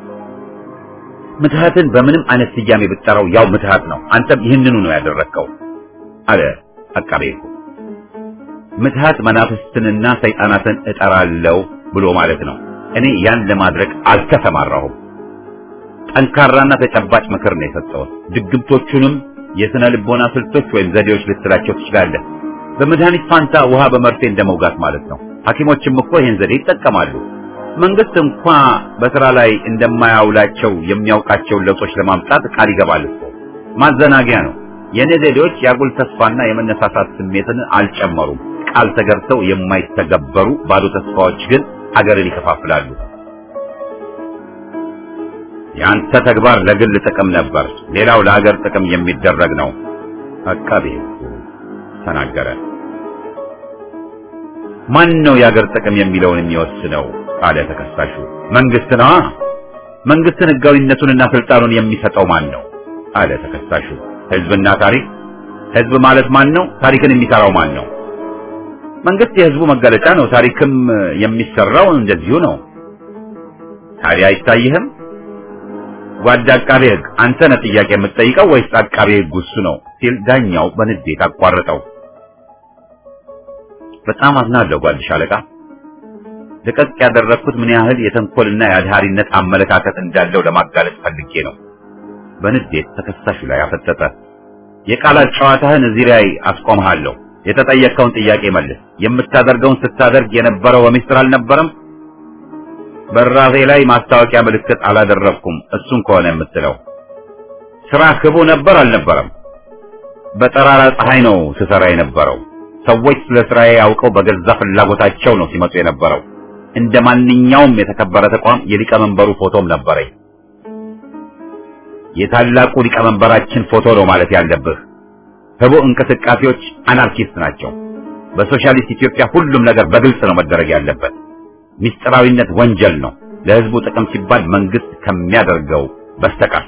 ምትሃትን በምንም አይነት ስያሜ ብትጠራው ያው ምትሃት ነው። አንተም ይህንኑ ነው ያደረከው አለ አቃቤ ሕጉ። ምትሃት መናፍስትንና ሰይጣናትን እጠራለሁ ብሎ ማለት ነው። እኔ ያን ለማድረግ አልተሰማራሁም። ጠንካራና ተጨባጭ ምክር ነው የሰጠሁት። ድግምቶቹንም የስነ ልቦና ስልቶች ወይም ዘዴዎች ልትላቸው ትችላለህ። በመድኃኒት ፋንታ ውሃ በመርፌ እንደመውጋት ማለት ነው። ሐኪሞችም እኮ ይህን ዘዴ ይጠቀማሉ። መንግስት እንኳን በስራ ላይ እንደማያውላቸው የሚያውቃቸውን ለውጦች ለማምጣት ቃል ይገባል እኮ። ማዘናጊያ ነው። የኔ ዘዴዎች የአጉል ተስፋና የመነሳሳት ስሜትን አልጨመሩም። ቃል ተገብተው የማይተገበሩ ባዶ ተስፋዎች ግን ሀገርን ይከፋፍላሉ። ያንተ ተግባር ለግል ጥቅም ነበር፣ ሌላው ለሀገር ጥቅም የሚደረግ ነው አቃቤ ሕጉ ተናገረ። ማን ነው የሀገር ጥቅም የሚለውን የሚወስነው? አለ ተከሳሹ። መንግስት ነው። መንግስትን ህጋዊነቱንና ስልጣኑን የሚሰጠው ማን ነው? አለ ተከሳሹ። ህዝብና ታሪክ። ህዝብ ማለት ማን ነው? ታሪክን የሚሰራው ማን ነው? መንግስት የህዝቡ መገለጫ ነው። ታሪክም የሚሰራው እንደዚሁ ነው። ታዲያ አይታይህም? ጓድ አቃቤ ሕግ አንተ ነህ ጥያቄ የምትጠይቀው ወይስ አቃቤ ሕግ እሱ ነው? ሲል ዳኛው በንዴት አቋረጠው። በጣም አዝናለሁ ጓድ ሻለቃ። ለቀቅ ያደረኩት ምን ያህል የተንኮልና የአድሃሪነት አመለካከት እንዳለው ለማጋለጥ ፈልጌ ነው። በንዴት ተከሳሹ ላይ አፈጠጠ። የቃላት ጨዋታህን እዚህ ላይ አስቆምሃለሁ። የተጠየቀውን ጥያቄ መልስ። የምታደርገውን ስታደርግ የነበረው በሚስጥር አልነበረም? በራሴ ላይ ማስታወቂያ ምልክት አላደረኩም። እሱን ከሆነ የምትለው ስራ ክቡ ነበር አልነበረም? በጠራራ ፀሐይ ነው ስሰራ የነበረው። ሰዎች ስለ ስራዬ ያውቀው በገዛ ፍላጎታቸው ነው ሲመጡ የነበረው። እንደ ማንኛውም የተከበረ ተቋም የሊቀመንበሩ ፎቶም ነበረኝ። የታላቁ ሊቀመንበራችን ፎቶ ነው ማለት ያለብህ። ህቡ እንቅስቃሴዎች አናርኪስት ናቸው። በሶሻሊስት ኢትዮጵያ ሁሉም ነገር በግልጽ ነው መደረግ ያለበት። ሚስጥራዊነት ወንጀል ነው፣ ለህዝቡ ጥቅም ሲባል መንግስት ከሚያደርገው በስተቀር።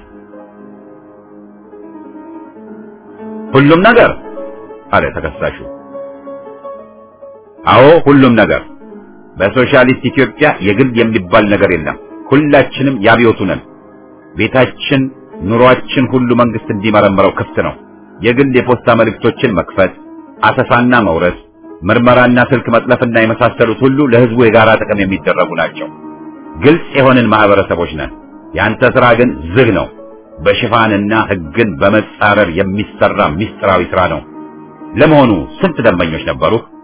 ሁሉም ነገር አለ ተከሳሹ። አዎ ሁሉም ነገር። በሶሻሊስት ኢትዮጵያ የግል የሚባል ነገር የለም። ሁላችንም ያብዮቱ ነን። ቤታችን፣ ኑሯችን ሁሉ መንግስት እንዲመረምረው ክፍት ነው። የግል የፖስታ መልእክቶችን መክፈት፣ አሰሳና መውረስ፣ ምርመራና ስልክ መጥለፍና የመሳሰሉት ሁሉ ለህዝቡ የጋራ ጥቅም የሚደረጉ ናቸው። ግልጽ የሆንን ማህበረሰቦች ነን። ያንተ ስራ ግን ዝግ ነው። በሽፋንና ህግን በመጻረር የሚሰራ ሚስጥራዊ ስራ ነው። ለመሆኑ ስንት ደንበኞች ነበሩ?